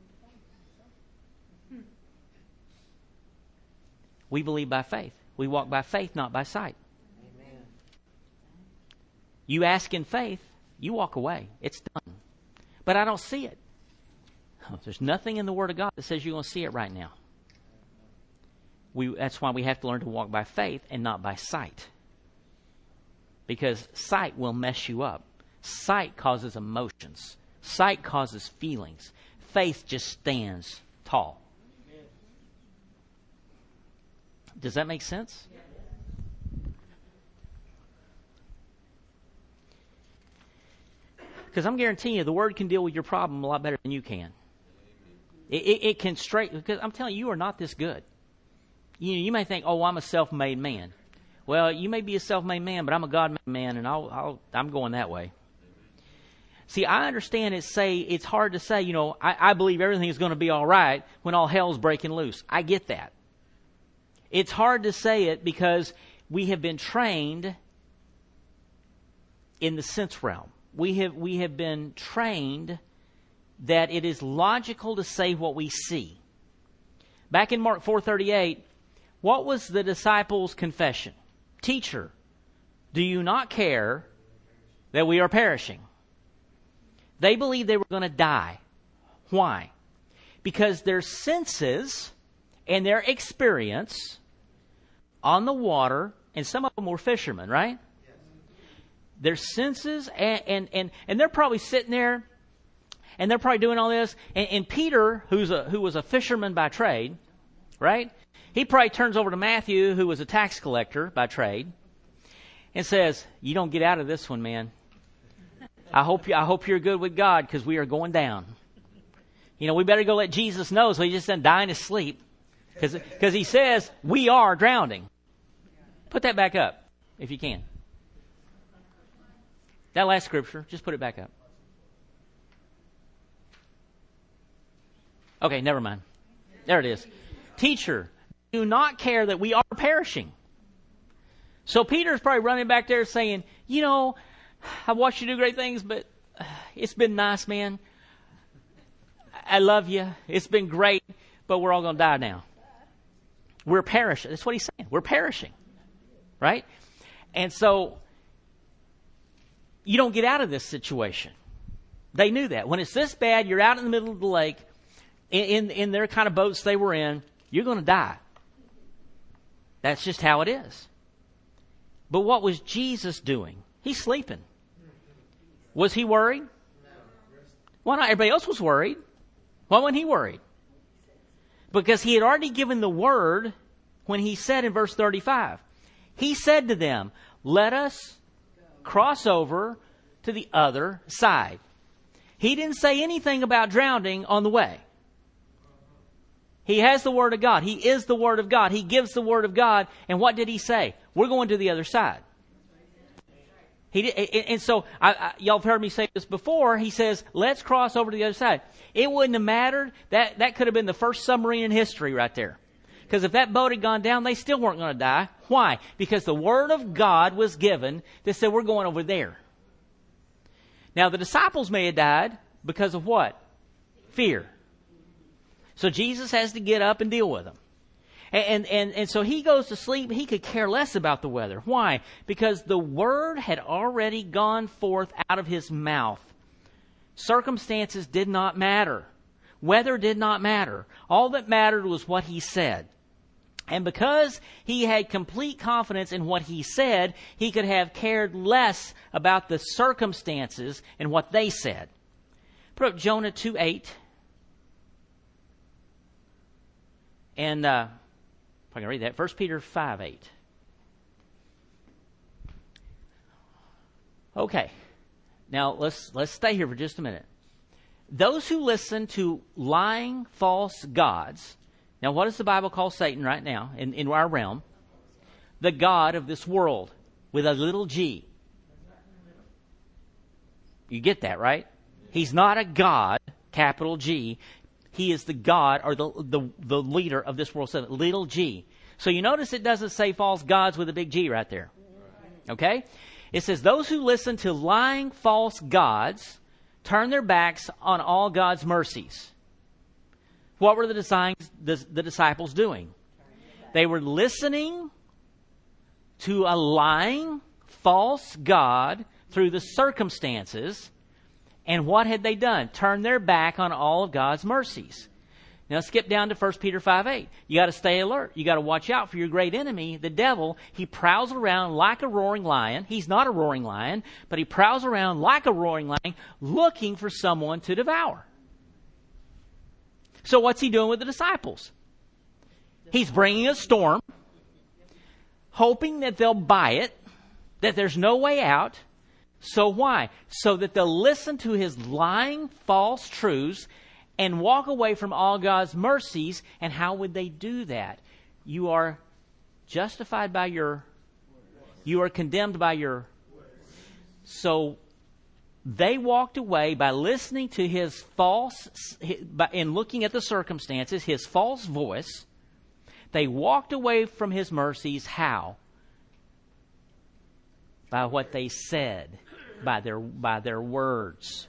We believe by faith. We walk by faith, not by sight. Amen. You ask in faith, you walk away. It's done. But I don't see it. There's nothing in the Word of God that says you're going to see it right now. That's why we have to learn to walk by faith and not by sight. Because sight will mess you up. Sight causes emotions. Sight causes feelings. Faith just stands tall. Does that make sense? Because I'm guaranteeing you the Word can deal with your problem a lot better than you can. It can because I'm telling you, you are not this good. You may think, oh, I'm a self-made man. Well, you may be a self-made man, but I'm a God-made man, and I'm going that way. See, I understand it's hard to say, I believe everything is going to be all right when all hell's breaking loose. I get that. It's hard to say it because we have been trained in the sense realm. We have been trained that it is logical to say what we see. Back in Mark 4:38, what was the disciples' confession? Teacher, do you not care that we are perishing? They believed they were going to die. Why? Because their senses and their experience on the water, and some of them were fishermen, right? Yes. Their senses, and they're probably sitting there, and they're probably doing all this. And Peter, who was a fisherman by trade, right? He probably turns over to Matthew, who was a tax collector by trade, and says, "You don't get out of this one, man. I hope you're good with God, because we are going down. We better go let Jesus know so he just doesn't die in his sleep, because he says we are drowning." Put that back up, if you can. That last scripture, just put it back up. Okay, never mind. There it is. Teacher, do not care that we are perishing. So Peter's probably running back there saying, I've watched you do great things, but it's been nice, man. I love you. It's been great, but we're all going to die now. We're perishing. That's what he's saying. We're perishing. Right? And so you don't get out of this situation. They knew that. When it's this bad, you're out in the middle of the lake, in their kind of boats they were in, you're going to die. That's just how it is. But what was Jesus doing? He's sleeping. Was he worried? Why not? Everybody else was worried. Why wasn't he worried? Because he had already given the word when he said in verse 35, he said to them, let us cross over to the other side. He didn't say anything about drowning on the way. He has the Word of God. He is the Word of God. He gives the Word of God. And what did he say? We're going to the other side. And so, y'all have heard me say this before. He says, let's cross over to the other side. It wouldn't have mattered. That could have been the first submarine in history right there. Because if that boat had gone down, they still weren't going to die. Why? Because the Word of God was given that said, we're going over there. Now, the disciples may have died because of what? Fear. So Jesus has to get up and deal with them. And so he goes to sleep. He could care less about the weather. Why? Because the Word had already gone forth out of his mouth. Circumstances did not matter. Weather did not matter. All that mattered was what he said. And because he had complete confidence in what he said, he could have cared less about the circumstances and what they said. Put up Jonah 2:8. And if I can read that, 1 Peter 5:8. Okay. Now let's stay here for just a minute. Those who listen to lying, false gods. Now, what does the Bible call Satan right now in our realm? The god of this world with a little g. You get that, right? He's not a god, capital G. He is the god or the leader of this world, so little g. So you notice it doesn't say false gods with a big G right there. Okay? It says those who listen to lying, false gods turn their backs on all God's mercies. What were the disciples doing? They were listening to a lying, false God through the circumstances. And what had they done? Turned their back on all of God's mercies. Now skip down to 1 Peter 5:8. You got to stay alert. You got to watch out for your great enemy, the devil. He prowls around like a roaring lion. He's not a roaring lion, but he prowls around like a roaring lion looking for someone to devour. So what's he doing with the disciples? He's bringing a storm, hoping that they'll buy it, that there's no way out. So why? So that they'll listen to his lying, false truths and walk away from all God's mercies. And how would they do that? You are justified by you are condemned by your. So they walked away by listening to his false, and looking at the circumstances, his false voice. They walked away from his mercies. How? By what they said, by their words.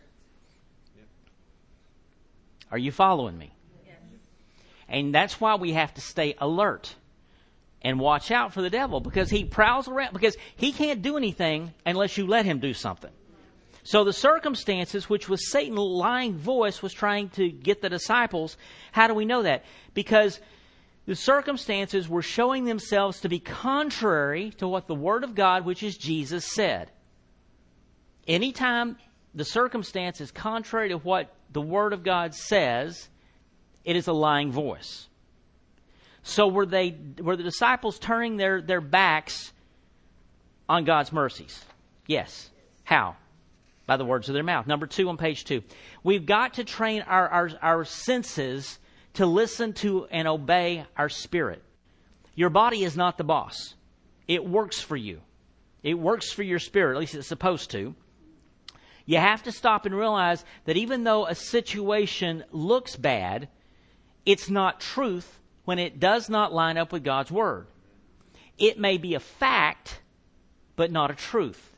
Are you following me? Yes. And that's why we have to stay alert and watch out for the devil, because he prowls around, because he can't do anything unless you let him do something. So the circumstances, which was Satan's lying voice, was trying to get the disciples. How do we know that? Because the circumstances were showing themselves to be contrary to what the Word of God, which is Jesus, said. Anytime the circumstance is contrary to what the Word of God says, it is a lying voice. So were the disciples turning their backs on God's mercies? Yes. How? By the words of their mouth. Number 2 on page 2. We've got to train our senses to listen to and obey our spirit. Your body is not the boss. It works for you. It works for your spirit. At least it's supposed to. You have to stop and realize that even though a situation looks bad, it's not truth when it does not line up with God's Word. It may be a fact, but not a truth.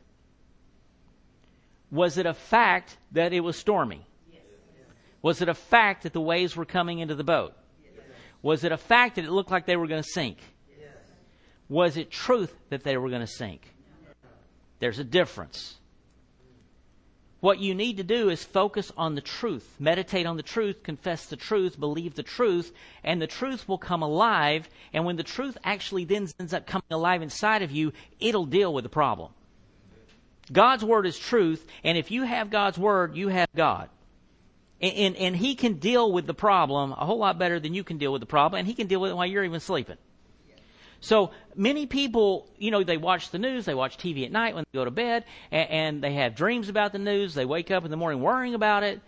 Was it a fact that it was stormy? Yes. Was it a fact that the waves were coming into the boat? Yes. Was it a fact that it looked like they were going to sink? Yes. Was it truth that they were going to sink? There's a difference. What you need to do is focus on the truth. Meditate on the truth, confess the truth, believe the truth, and the truth will come alive. And when the truth actually then ends up coming alive inside of you, it'll deal with the problem. God's Word is truth, and if you have God's Word, you have God. And He can deal with the problem a whole lot better than you can deal with the problem, and He can deal with it while you're even sleeping. So many people, they watch the news, they watch TV at night when they go to bed, and they have dreams about the news. They wake up in the morning worrying about it.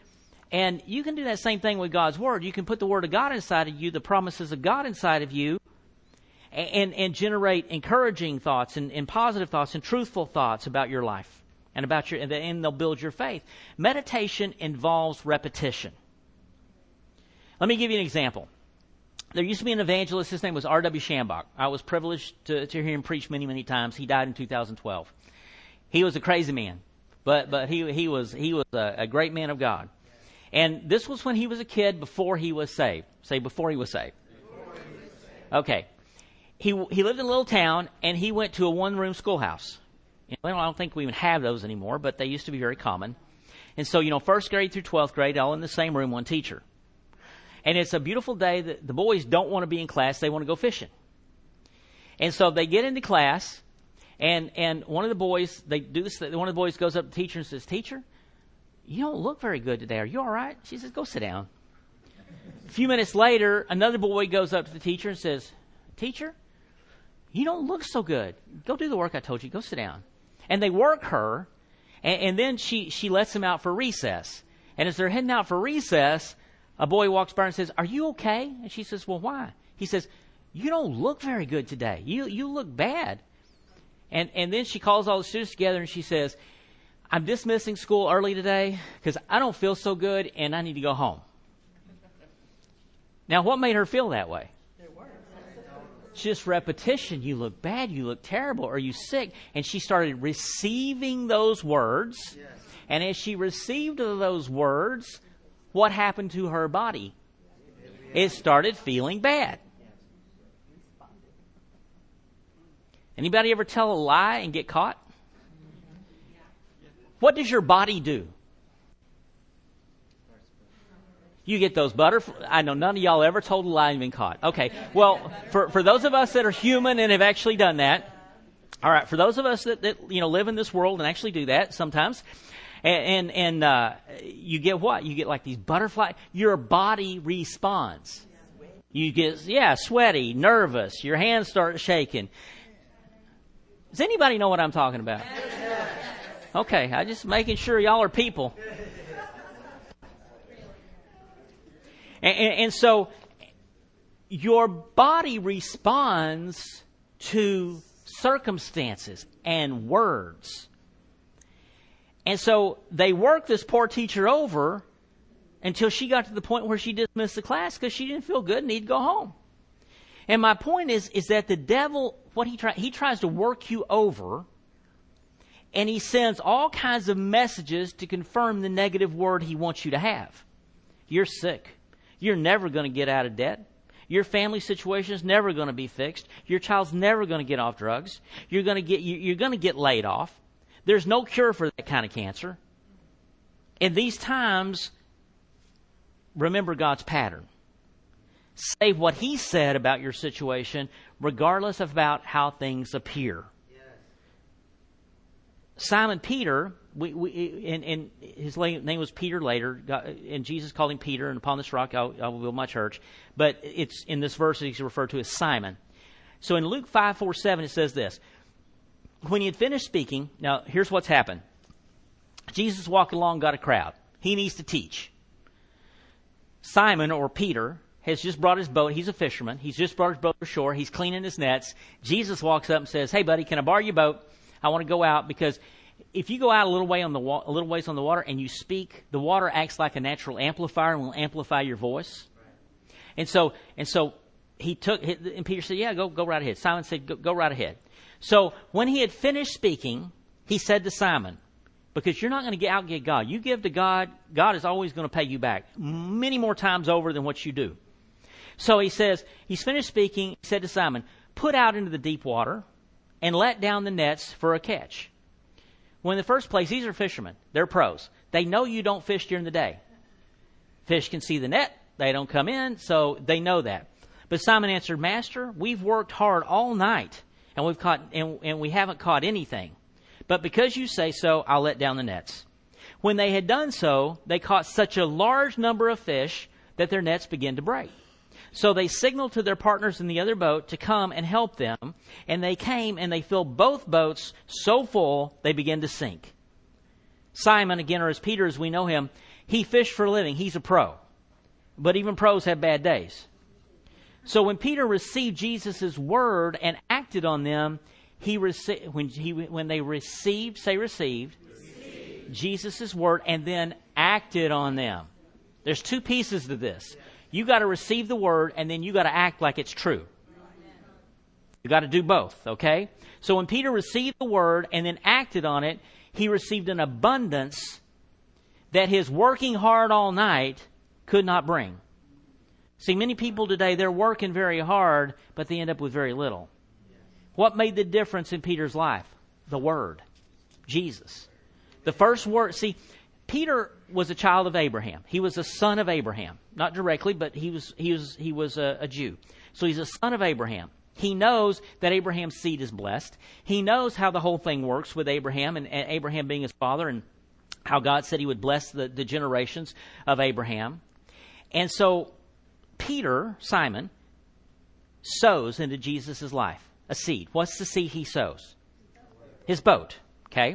And you can do that same thing with God's Word. You can put the Word of God inside of you, the promises of God inside of you, and generate encouraging thoughts and positive thoughts and truthful thoughts about your life and and they'll build your faith. Meditation involves repetition. Let me give you an example. There used to be an evangelist. His name was R.W. Shambach. I was privileged to hear him preach many, many times. He died in 2012. He was a crazy man, but he was a great man of God. And this was when he was a kid before he was saved. Say, before he was saved. Okay. He lived in a little town, and he went to a one-room schoolhouse. I don't think we even have those anymore, but they used to be very common. And so, first grade through 12th grade, all in the same room, one teacher. And it's a beautiful day. The boys don't want to be in class. They want to go fishing. And so they get into class, and one of the boys, they do this. One of the boys goes up to the teacher and says, "Teacher, you don't look very good today. Are you all right?" She says, "Go sit down." A few minutes later, another boy goes up to the teacher and says, "Teacher, you don't look so good. Go do the work I told you. Go sit down." And they work her, and then she lets them out for recess. And as they're heading out for recess, a boy walks by and says, "Are you okay?" And she says, "Well, why?" He says, "You don't look very good today. You look bad." And then she calls all the students together and she says, "I'm dismissing school early today because I don't feel so good and I need to go home." Now, what made her feel that way? Just repetition. You look bad, you look terrible, are you sick? And she started receiving those words. Yes. And as she received those words, what happened to her body? It started feeling bad. Anybody ever tell a lie and get caught? What does your body do? You get those butterflies. I know none of y'all ever told a lie and been caught. Okay, well, for those of us that are human and have actually done that, all right, for those of us that live in this world and actually do that sometimes, and you get what? You get like these butterflies. Your body responds. You get, sweaty, nervous. Your hands start shaking. Does anybody know what I'm talking about? Okay, I'm just making sure y'all are people. And so your body responds to circumstances and words. And so they worked this poor teacher over until she got to the point where she dismissed the class because she didn't feel good and needed to go home. And my point is that the devil, he tries to work you over, and he sends all kinds of messages to confirm the negative word he wants you to have. You're sick. You're never going to get out of debt. Your family situation is never going to be fixed. Your child's never going to get off drugs. You're going to get laid off. There's no cure for that kind of cancer. In these times, remember God's pattern. Say what He said about your situation, regardless of about how things appear. Yes. Simon Peter, and his name was Peter later, and Jesus called him Peter, and upon this rock I will build my church. But it's in this verse he's referred to as Simon. So in Luke 5:4-7 it says this. When he had finished speaking, now here's what's happened. Jesus walking along, got a crowd. He needs to teach. Simon, or Peter, has just brought his boat. He's a fisherman. He's just brought his boat to shore. He's cleaning his nets. Jesus walks up and says, "Hey, buddy, can I borrow your boat? I want to go out," because if you go out a little ways on the water and you speak, the water acts like a natural amplifier and will amplify your voice. And so he took, and Peter said, "Yeah, go right ahead." Simon said, "Go right ahead." So when he had finished speaking, he said to Simon, because you're not going to outgive God. You give to God, God is always going to pay you back many more times over than what you do. So he says, he's finished speaking, he said to Simon, "Put out into the deep water and let down the nets for a catch." Well, in the first place, these are fishermen. They're pros. They know you don't fish during the day. Fish can see the net. They don't come in, so they know that. But Simon answered, "Master, we've worked hard all night, and we haven't caught anything. But because you say so, I'll let down the nets." When they had done so, they caught such a large number of fish that their nets began to break. So they signaled to their partners in the other boat to come and help them. And they came and they filled both boats so full they began to sink. Simon, again, or as Peter as we know him, He fished for a living. He's a pro. But even pros have bad days. So when Peter received Jesus' word and acted on them, when they received Jesus' word and then acted on them. There's two pieces to this. You got to receive the word and then you got to act like it's true. You got to do both, okay? So when Peter received the word and then acted on it, he received an abundance that his working hard all night could not bring. See, many people today, they're working very hard, but they end up with very little. What made the difference in Peter's life? The Word. Jesus. The first word. See, Peter was a child of Abraham. He was a son of Abraham. Not directly, but he was a Jew. So he's a son of Abraham. He knows that Abraham's seed is blessed. He knows how the whole thing works with Abraham and Abraham being his father and how God said he would bless the generations of Abraham. And so Peter, Simon, sows into Jesus' life a seed. What's the seed he sows? His boat. Okay?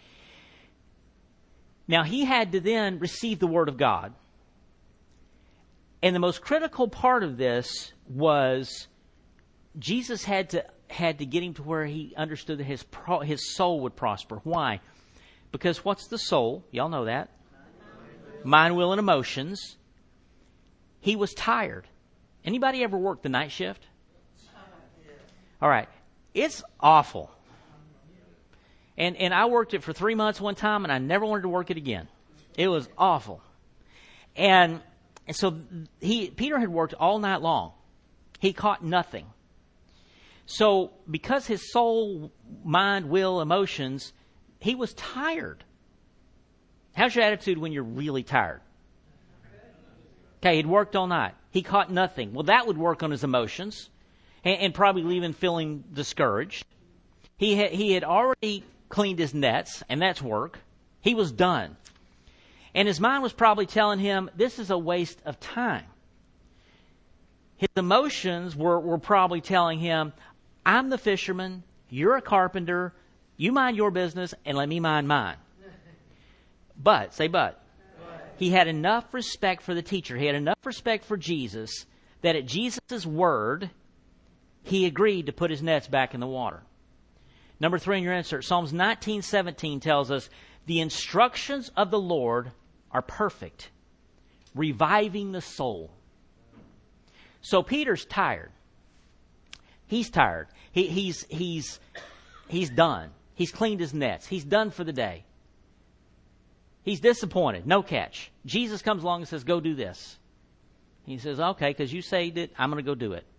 Now, he had to then receive the Word of God. And the most critical part of this was Jesus had to get him to where he understood that his soul would prosper. Why? Because what's the soul? Y'all know that. Mind, will, and emotions. He was tired. Anybody ever worked the night shift? All right. It's awful. And I worked it for 3 months one time, and I never wanted to work it again. It was awful. And so Peter had worked all night long. He caught nothing. So because his soul, mind, will, emotions, he was tired. How's your attitude when you're really tired? Okay, he'd worked all night. He caught nothing. Well, that would work on his emotions and probably leave him feeling discouraged. He had already cleaned his nets, and that's work. He was done. And his mind was probably telling him, this is a waste of time. His emotions were probably telling him, I'm the fisherman, you're a carpenter, you mind your business, and let me mind mine. But, say but. He had enough respect for the teacher. He had enough respect for Jesus that at Jesus' word, he agreed to put his nets back in the water. Number 3 in your insert, Psalms 19:17 tells us, the instructions of the Lord are perfect, reviving the soul. So Peter's tired. He's tired. He's done. He's cleaned his nets. He's done for the day. He's disappointed. No catch. Jesus comes along and says, go do this. He says, okay, because you say that, I'm going to go do it.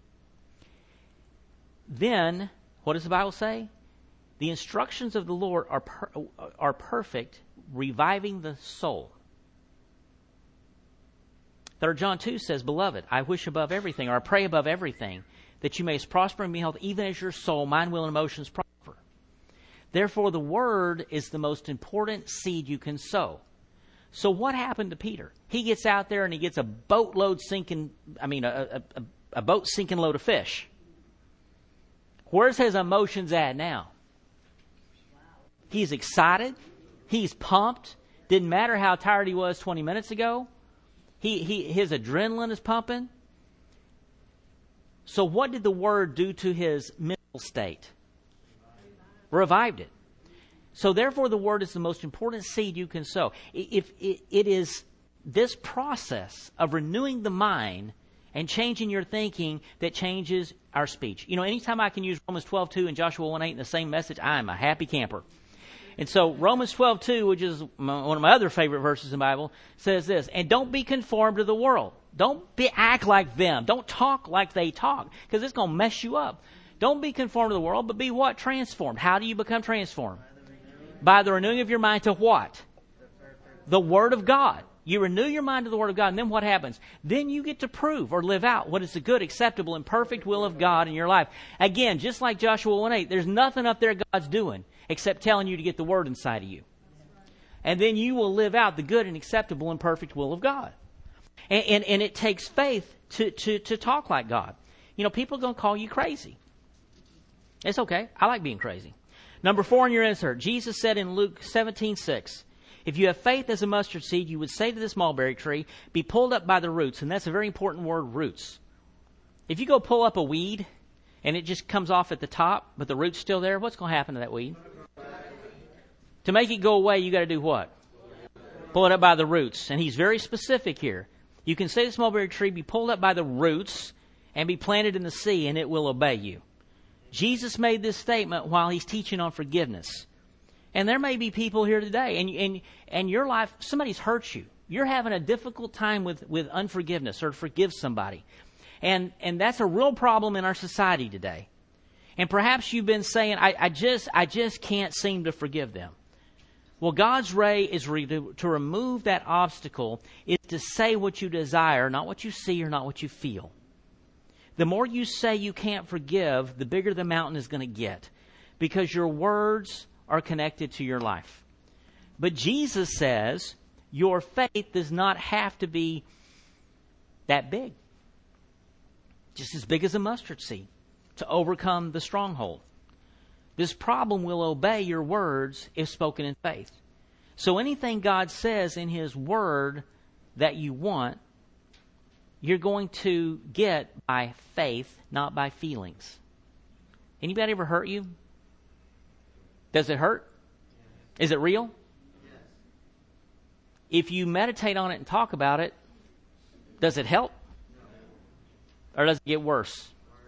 Then, what does the Bible say? The instructions of the Lord are perfect, reviving the soul. 3 John 2 says, Beloved, I wish above everything, or I pray above everything, that you may prosper and be in health, even as your soul, mind, will, and emotions prosper. Therefore, the Word is the most important seed you can sow. So what happened to Peter? He gets out there and he gets a boat sinking load of fish. Where's his emotions at now? He's excited. He's pumped. Didn't matter how tired he was 20 minutes ago. His adrenaline is pumping. So what did the Word do to his mental state? Revived it. So therefore the Word is the most important seed you can sow. If it is this process of renewing the mind and changing your thinking that changes our speech. You know, anytime I can use Romans 12:2 and Joshua 1:8 in the same message, I am a happy camper. And so Romans 12:2, which is one of my other favorite verses in the Bible, says this, and don't be conformed to the world. Don't act like them. Don't talk like they talk, because it's going to mess you up. Don't be conformed to the world, but be what? Transformed. How do you become transformed? By the renewing of your mind to what? The Word of God. You renew your mind to the Word of God, and then what happens? Then you get to prove or live out what is the good, acceptable, and perfect will of God in your life. Again, just like Joshua 1:8, there's nothing up there God's doing except telling you to get the Word inside of you. And then you will live out the good and acceptable and perfect will of God. And it takes faith to talk like God. You know, people are going to call you crazy. It's okay. I like being crazy. Number 4 in your insert. Jesus said in Luke 17:6, If you have faith as a mustard seed, you would say to this mulberry tree, be pulled up by the roots. And that's a very important word, roots. If you go pull up a weed and it just comes off at the top, but the root's still there, what's going to happen to that weed? To make it go away, you got to do what? Pull it up by the roots. And he's very specific here. You can say this mulberry tree, be pulled up by the roots and be planted in the sea, and it will obey you. Jesus made this statement while he's teaching on forgiveness. And there may be people here today, and your life, somebody's hurt you. You're having a difficult time with unforgiveness or to forgive somebody. And that's a real problem in our society today. And perhaps you've been saying, I just can't seem to forgive them. Well, God's way is to remove that obstacle is to say what you desire, not what you see or not what you feel. The more you say you can't forgive, the bigger the mountain is going to get, because your words are connected to your life. But Jesus says your faith does not have to be that big, just as big as a mustard seed, to overcome the stronghold. This problem will obey your words if spoken in faith. So anything God says in His Word that you want, you're going to get by faith, not by feelings. Anybody ever hurt you? Does it hurt? Is it real? If you meditate on it and talk about it, does it help? Or does it get worse?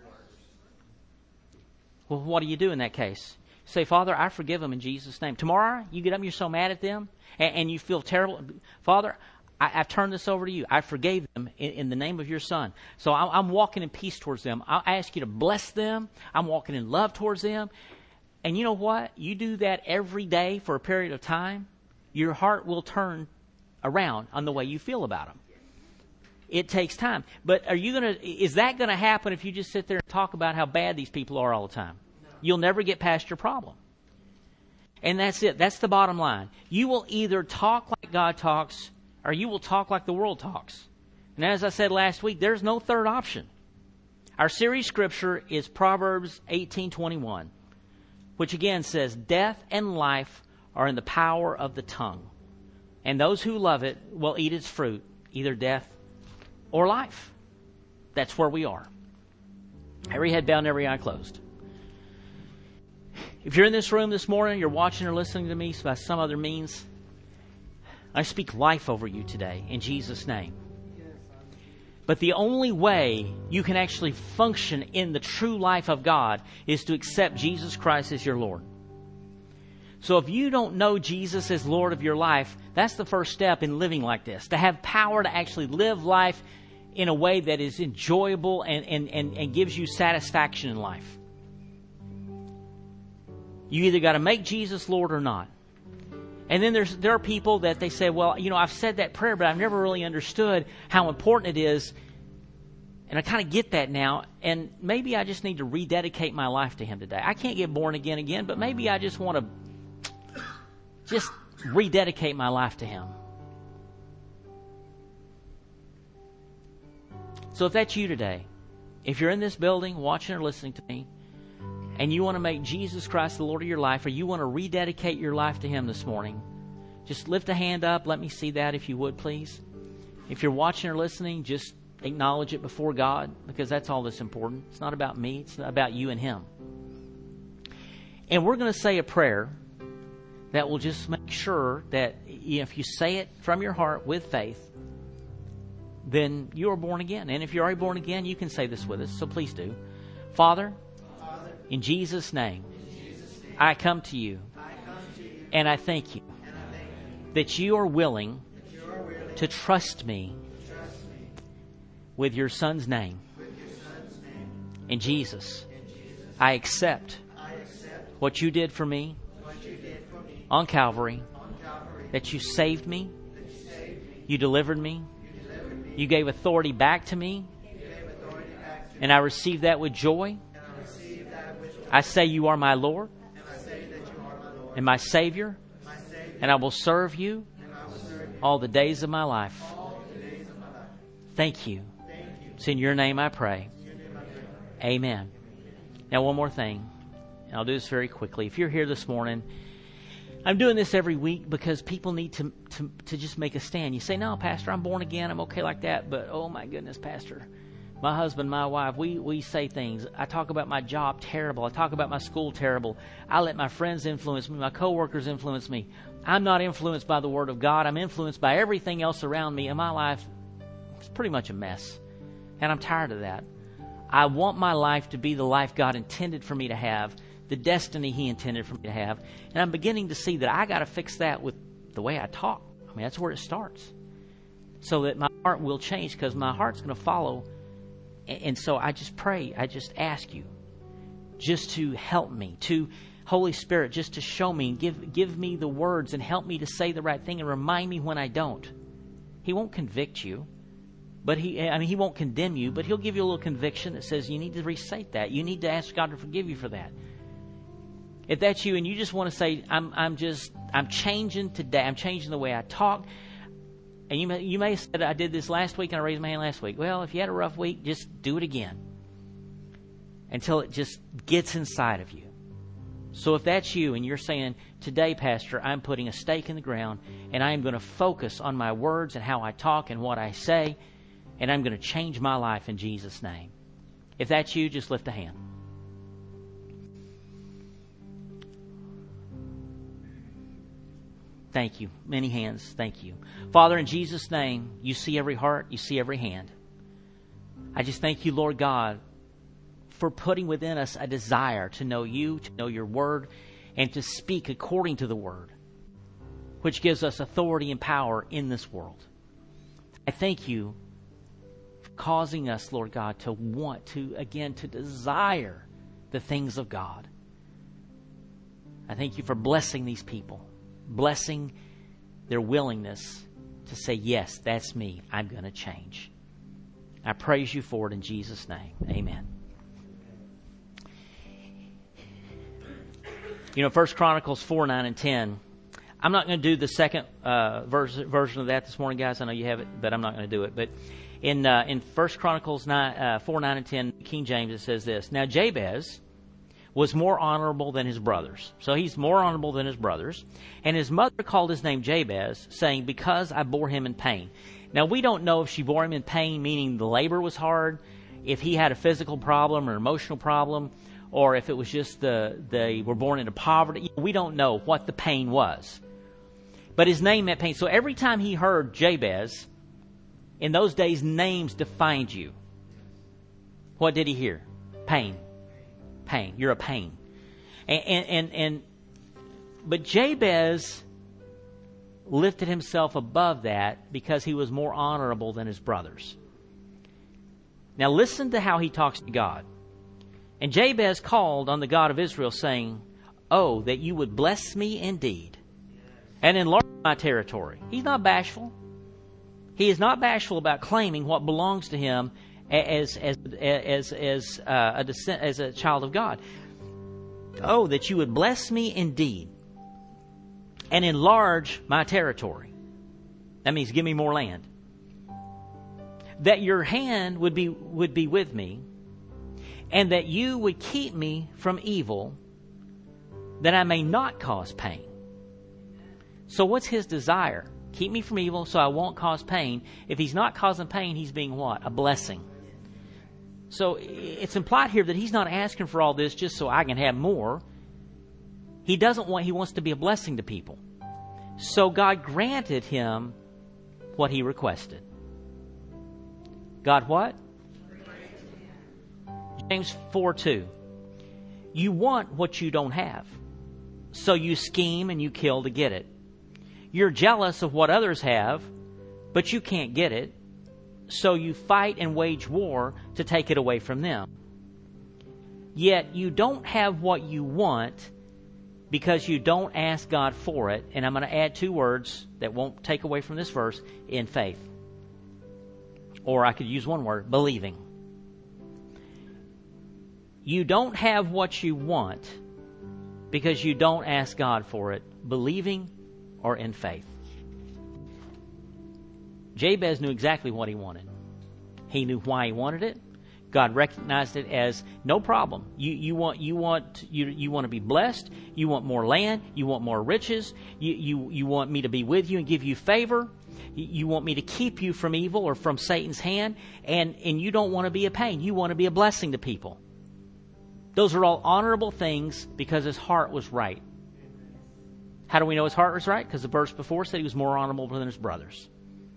Well, what do you do in that case? Say, Father, I forgive them in Jesus' name. Tomorrow, you get up and you're so mad at them, and you feel terrible. Father, I've turned this over to you. I forgave them in the name of your Son. So I'm walking in peace towards them. I ask you to bless them. I'm walking in love towards them. And you know what? You do that every day for a period of time, your heart will turn around on the way you feel about them. It takes time. But is that going to happen if you just sit there and talk about how bad these people are all the time? No. You'll never get past your problem. And that's it. That's the bottom line. You will either talk like God talks, or you will talk like the world talks. And as I said last week, there's no third option. Our series scripture is Proverbs 18:21, which again says, death and life are in the power of the tongue, and those who love it will eat its fruit, either death or life. That's where we are. Every head bowed and every eye closed. If you're in this room this morning, you're watching or listening to me by some other means, I speak life over you today in Jesus' name. But the only way you can actually function in the true life of God is to accept Jesus Christ as your Lord. So if you don't know Jesus as Lord of your life, that's the first step in living like this. To have power to actually live life in a way that is enjoyable and gives you satisfaction in life. You either got to make Jesus Lord or not. And then there are people that they say, well, I've said that prayer, but I've never really understood how important it is. And I kind of get that now. And maybe I just need to rededicate my life to Him today. I can't get born again, but maybe I just want to just rededicate my life to Him. So if that's you today, if you're in this building watching or listening to me, and you want to make Jesus Christ the Lord of your life, or you want to rededicate your life to Him this morning, just lift a hand up. Let me see that if you would, please. If you're watching or listening, just acknowledge it before God, because that's all that's important. It's not about me. It's about you and Him. And we're going to say a prayer that will just make sure that if you say it from your heart with faith, then you are born again. And if you're already born again, you can say this with us. So please do. Father, in Jesus' name, I come to you, and I thank you that you are willing to trust me with your Son's name. In Jesus, I accept what you did for me on Calvary, that you saved me, you delivered me, you gave authority back to me, and I receive that with joy. I say you are my Lord and my Savior, and I will serve you all the days of my life. Thank you. It's in your name I pray. Amen. Now, one more thing, and I'll do this very quickly. If you're here this morning, I'm doing this every week because people need to just make a stand. You say, no, Pastor, I'm born again. I'm okay like that. But, oh, my goodness, Pastor, my husband, my wife, we say things. I talk about my job terrible. I talk about my school terrible. I let my friends influence me. My coworkers influence me. I'm not influenced by the Word of God. I'm influenced by everything else around me. And my life is pretty much a mess. And I'm tired of that. I want my life to be the life God intended for me to have, the destiny He intended for me to have. And I'm beginning to see that I got to fix that with the way I talk. I mean, that's where it starts. So that my heart will change, because my heart's going to follow. And so I just pray, I just ask you just to help me, to Holy Spirit, just to show me and give me the words and help me to say the right thing and remind me when I don't. He won't convict you, but He won't condemn you, but He'll give you a little conviction that says you need to restate that. You need to ask God to forgive you for that. If that's you and you just want to say, I'm changing today. I'm changing the way I talk. And you may have said, I did this last week and I raised my hand last week. Well, if you had a rough week, just do it again until it just gets inside of you. So if that's you and you're saying, today, Pastor, I'm putting a stake in the ground and I am going to focus on my words and how I talk and what I say, and I'm going to change my life in Jesus' name. If that's you, just lift a hand. Thank you. Many hands. Thank you. Father, in Jesus' name, you see every heart. You see every hand. I just thank you, Lord God, for putting within us a desire to know you, to know your word, and to speak according to the word, which gives us authority and power in this world. I thank you for causing us, Lord God, to want to, again, to desire the things of God. I thank you for blessing these people. Blessing their willingness to say, yes, that's me. I'm going to change. I praise you for it in Jesus' name. Amen. You know, 1 Chronicles 4, 9, and 10. I'm not going to do the second version of that this morning, guys. I know you have it, but I'm not going to do it. But in 1 Chronicles 4, 9, and 10, King James, it says this. Now Jabez was more honorable than his brothers. So he's more honorable than his brothers. And his mother called his name Jabez, saying, because I bore him in pain. Now, we don't know if she bore him in pain, meaning the labor was hard, if he had a physical problem or emotional problem, or if it was just they were born into poverty. We don't know what the pain was. But his name meant pain. So every time he heard Jabez, in those days, names defined you. What did he hear? Pain. Pain. You're a pain. But Jabez lifted himself above that because he was more honorable than his brothers. Now listen to how he talks to God. And Jabez called on the God of Israel, saying, oh, that you would bless me indeed and enlarge my territory. He's not bashful. He is not bashful about claiming what belongs to him as a child of God. Oh, that you would bless me indeed and enlarge my territory. That means give me more land. That your hand would be with me, and that you would keep me from evil, that I may not cause pain. So what's his desire? Keep me from evil so I won't cause pain. If he's not causing pain, he's being what? A blessing. So it's implied here that he's not asking for all this just so I can have more. He wants to be a blessing to people. So God granted him what he requested. God what? James 4:2. You want what you don't have, so you scheme and you kill to get it. You're jealous of what others have, but you can't get it, so you fight and wage war to take it away from them. Yet you don't have what you want because you don't ask God for it. And I'm going to add two words that won't take away from this verse: in faith. Or I could use one word: believing. You don't have what you want because you don't ask God for it, believing or in faith. Jabez knew exactly what he wanted. He knew why he wanted it. God recognized it as no problem. You want to be blessed. You want more land. You want more riches. You want me to be with you and give you favor. You want me to keep you from evil or from Satan's hand, and you don't want to be a pain. You want to be a blessing to people. Those are all honorable things because his heart was right. How do we know his heart was right? Because the verse before said he was more honorable than his brothers.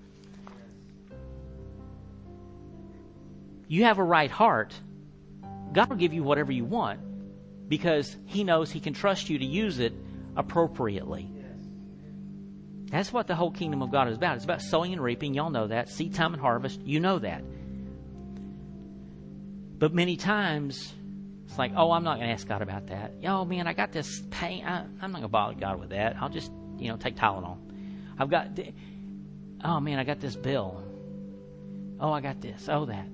You have a right heart, God will give you whatever you want because he knows he can trust you to use it appropriately. That's what the whole kingdom of God is about. It's about sowing and reaping. Y'all know that. Seed time and harvest. You know that. But many times, it's like, oh, I'm not going to ask God about that. Oh, man, I got this pain. I'm not going to bother God with that. I'll just, take Tylenol. I got this bill. Oh, I got this. Oh, that.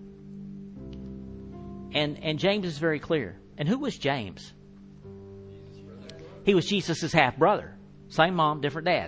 And James is very clear. And who was James? He was Jesus' half-brother. Same mom, different dad.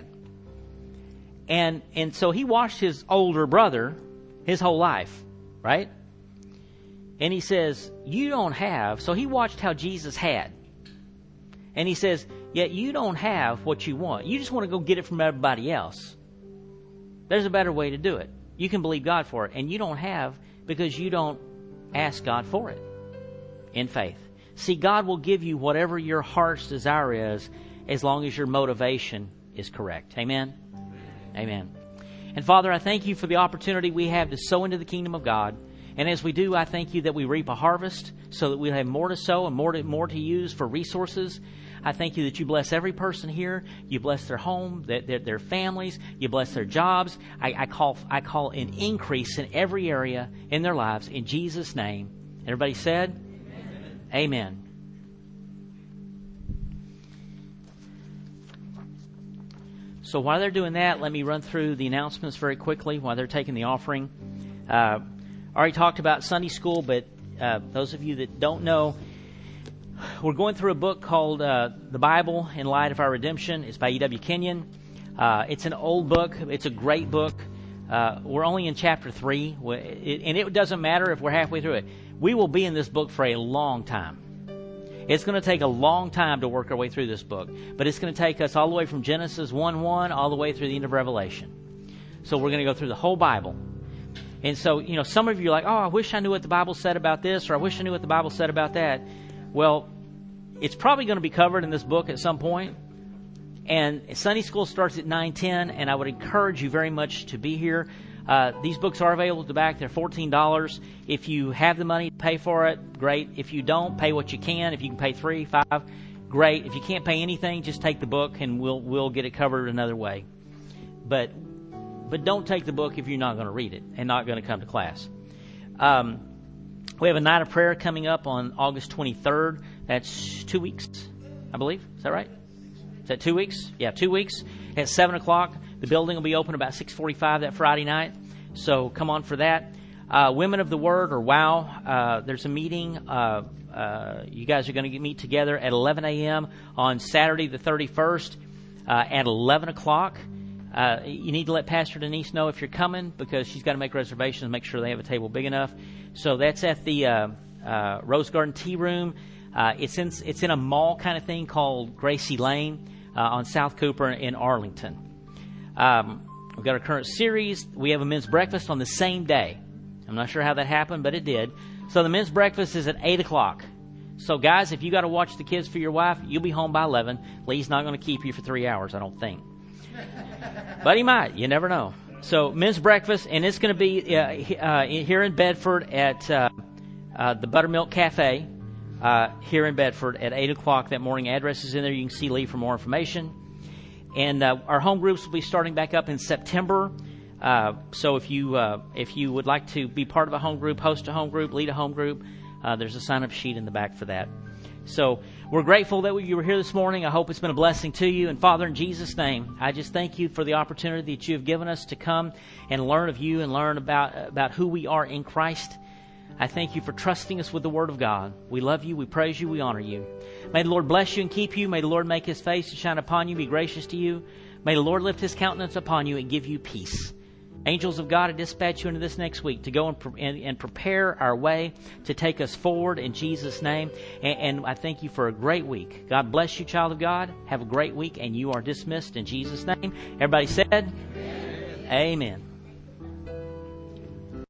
And so he watched his older brother his whole life, right? And he says, you don't have... So he watched how Jesus had. And he says, yet you don't have what you want. You just want to go get it from everybody else. There's a better way to do it. You can believe God for it. And you don't have because you don't ask God for it in faith. See, God will give you whatever your heart's desire is as long as your motivation is correct. Amen? Amen. And Father, I thank you for the opportunity we have to sow into the kingdom of God. And as we do, I thank you that we reap a harvest so that we'll have more to sow and more to use for resources. I thank you that you bless every person here. You bless their home, their families. You bless their jobs. I call an increase in every area in their lives in Jesus' name. Everybody said? Amen. Amen. So while they're doing that, let me run through the announcements very quickly while they're taking the offering. I already talked about Sunday school, but those of you that don't know, we're going through a book called The Bible in Light of Our Redemption. It's by E.W. Kenyon. It's an old book. It's a great book. We're only in chapter 3, and it doesn't matter if we're halfway through it. We will be in this book for a long time. It's going to take a long time to work our way through this book, but it's going to take us all the way from Genesis 1:1 all the way through the end of Revelation. So we're going to go through the whole Bible. And so, some of you are like, oh, I wish I knew what the Bible said about this, or I wish I knew what the Bible said about that. Well, it's probably going to be covered in this book at some point. And Sunday school starts at 9:10, and I would encourage you very much to be here. These books are available at the back. They're $14. If you have the money to pay for it, great. If you don't, pay what you can. If you can pay $3, $5, great. If you can't pay anything, just take the book, and we'll get it covered another way. But don't take the book if you're not going to read it and not going to come to class. We have a night of prayer coming up on August 23rd. That's 2 weeks, I believe. Is that right? Is that 2 weeks? Yeah, 2 weeks at 7 o'clock. The building will be open about 6:45 that Friday night. So come on for that. Women of the Word, or WOW, there's a meeting. You guys are going to meet together at 11 a.m. on Saturday the 31st at 11 o'clock. You need to let Pastor Denise know if you're coming because she's got to make reservations and make sure they have a table big enough. So that's at the Rose Garden Tea Room. It's in a mall kind of thing called Gracie Lane on South Cooper in Arlington. We've got our current series. We have a men's breakfast on the same day. I'm not sure how that happened, but it did. So the men's breakfast is at 8 o'clock. So guys, if you got to watch the kids for your wife, you'll be home by 11. Lee's not going to keep you for 3 hours, I don't think. But he might. You never know. So men's breakfast, and it's going to be here in Bedford at the Buttermilk Cafe here in Bedford at 8 o'clock that morning. Address is in there. You can see Lee for more information. And our home groups will be starting back up in September. So if you would like to be part of a home group, host a home group, lead a home group, there's a sign-up sheet in the back for that. So we're grateful that you were here this morning. I hope it's been a blessing to you. And Father, in Jesus' name, I just thank you for the opportunity that you have given us to come and learn of you and learn about who we are in Christ. I thank you for trusting us with the Word of God. We love you, we praise you, we honor you. May the Lord bless you and keep you. May the Lord make His face to shine upon you, be gracious to you. May the Lord lift His countenance upon you and give you peace. Angels of God, I dispatch you into this next week to go and prepare our way to take us forward in Jesus' name. And I thank you for a great week. God bless you, child of God. Have a great week, and you are dismissed in Jesus' name. Everybody said, Amen. Amen.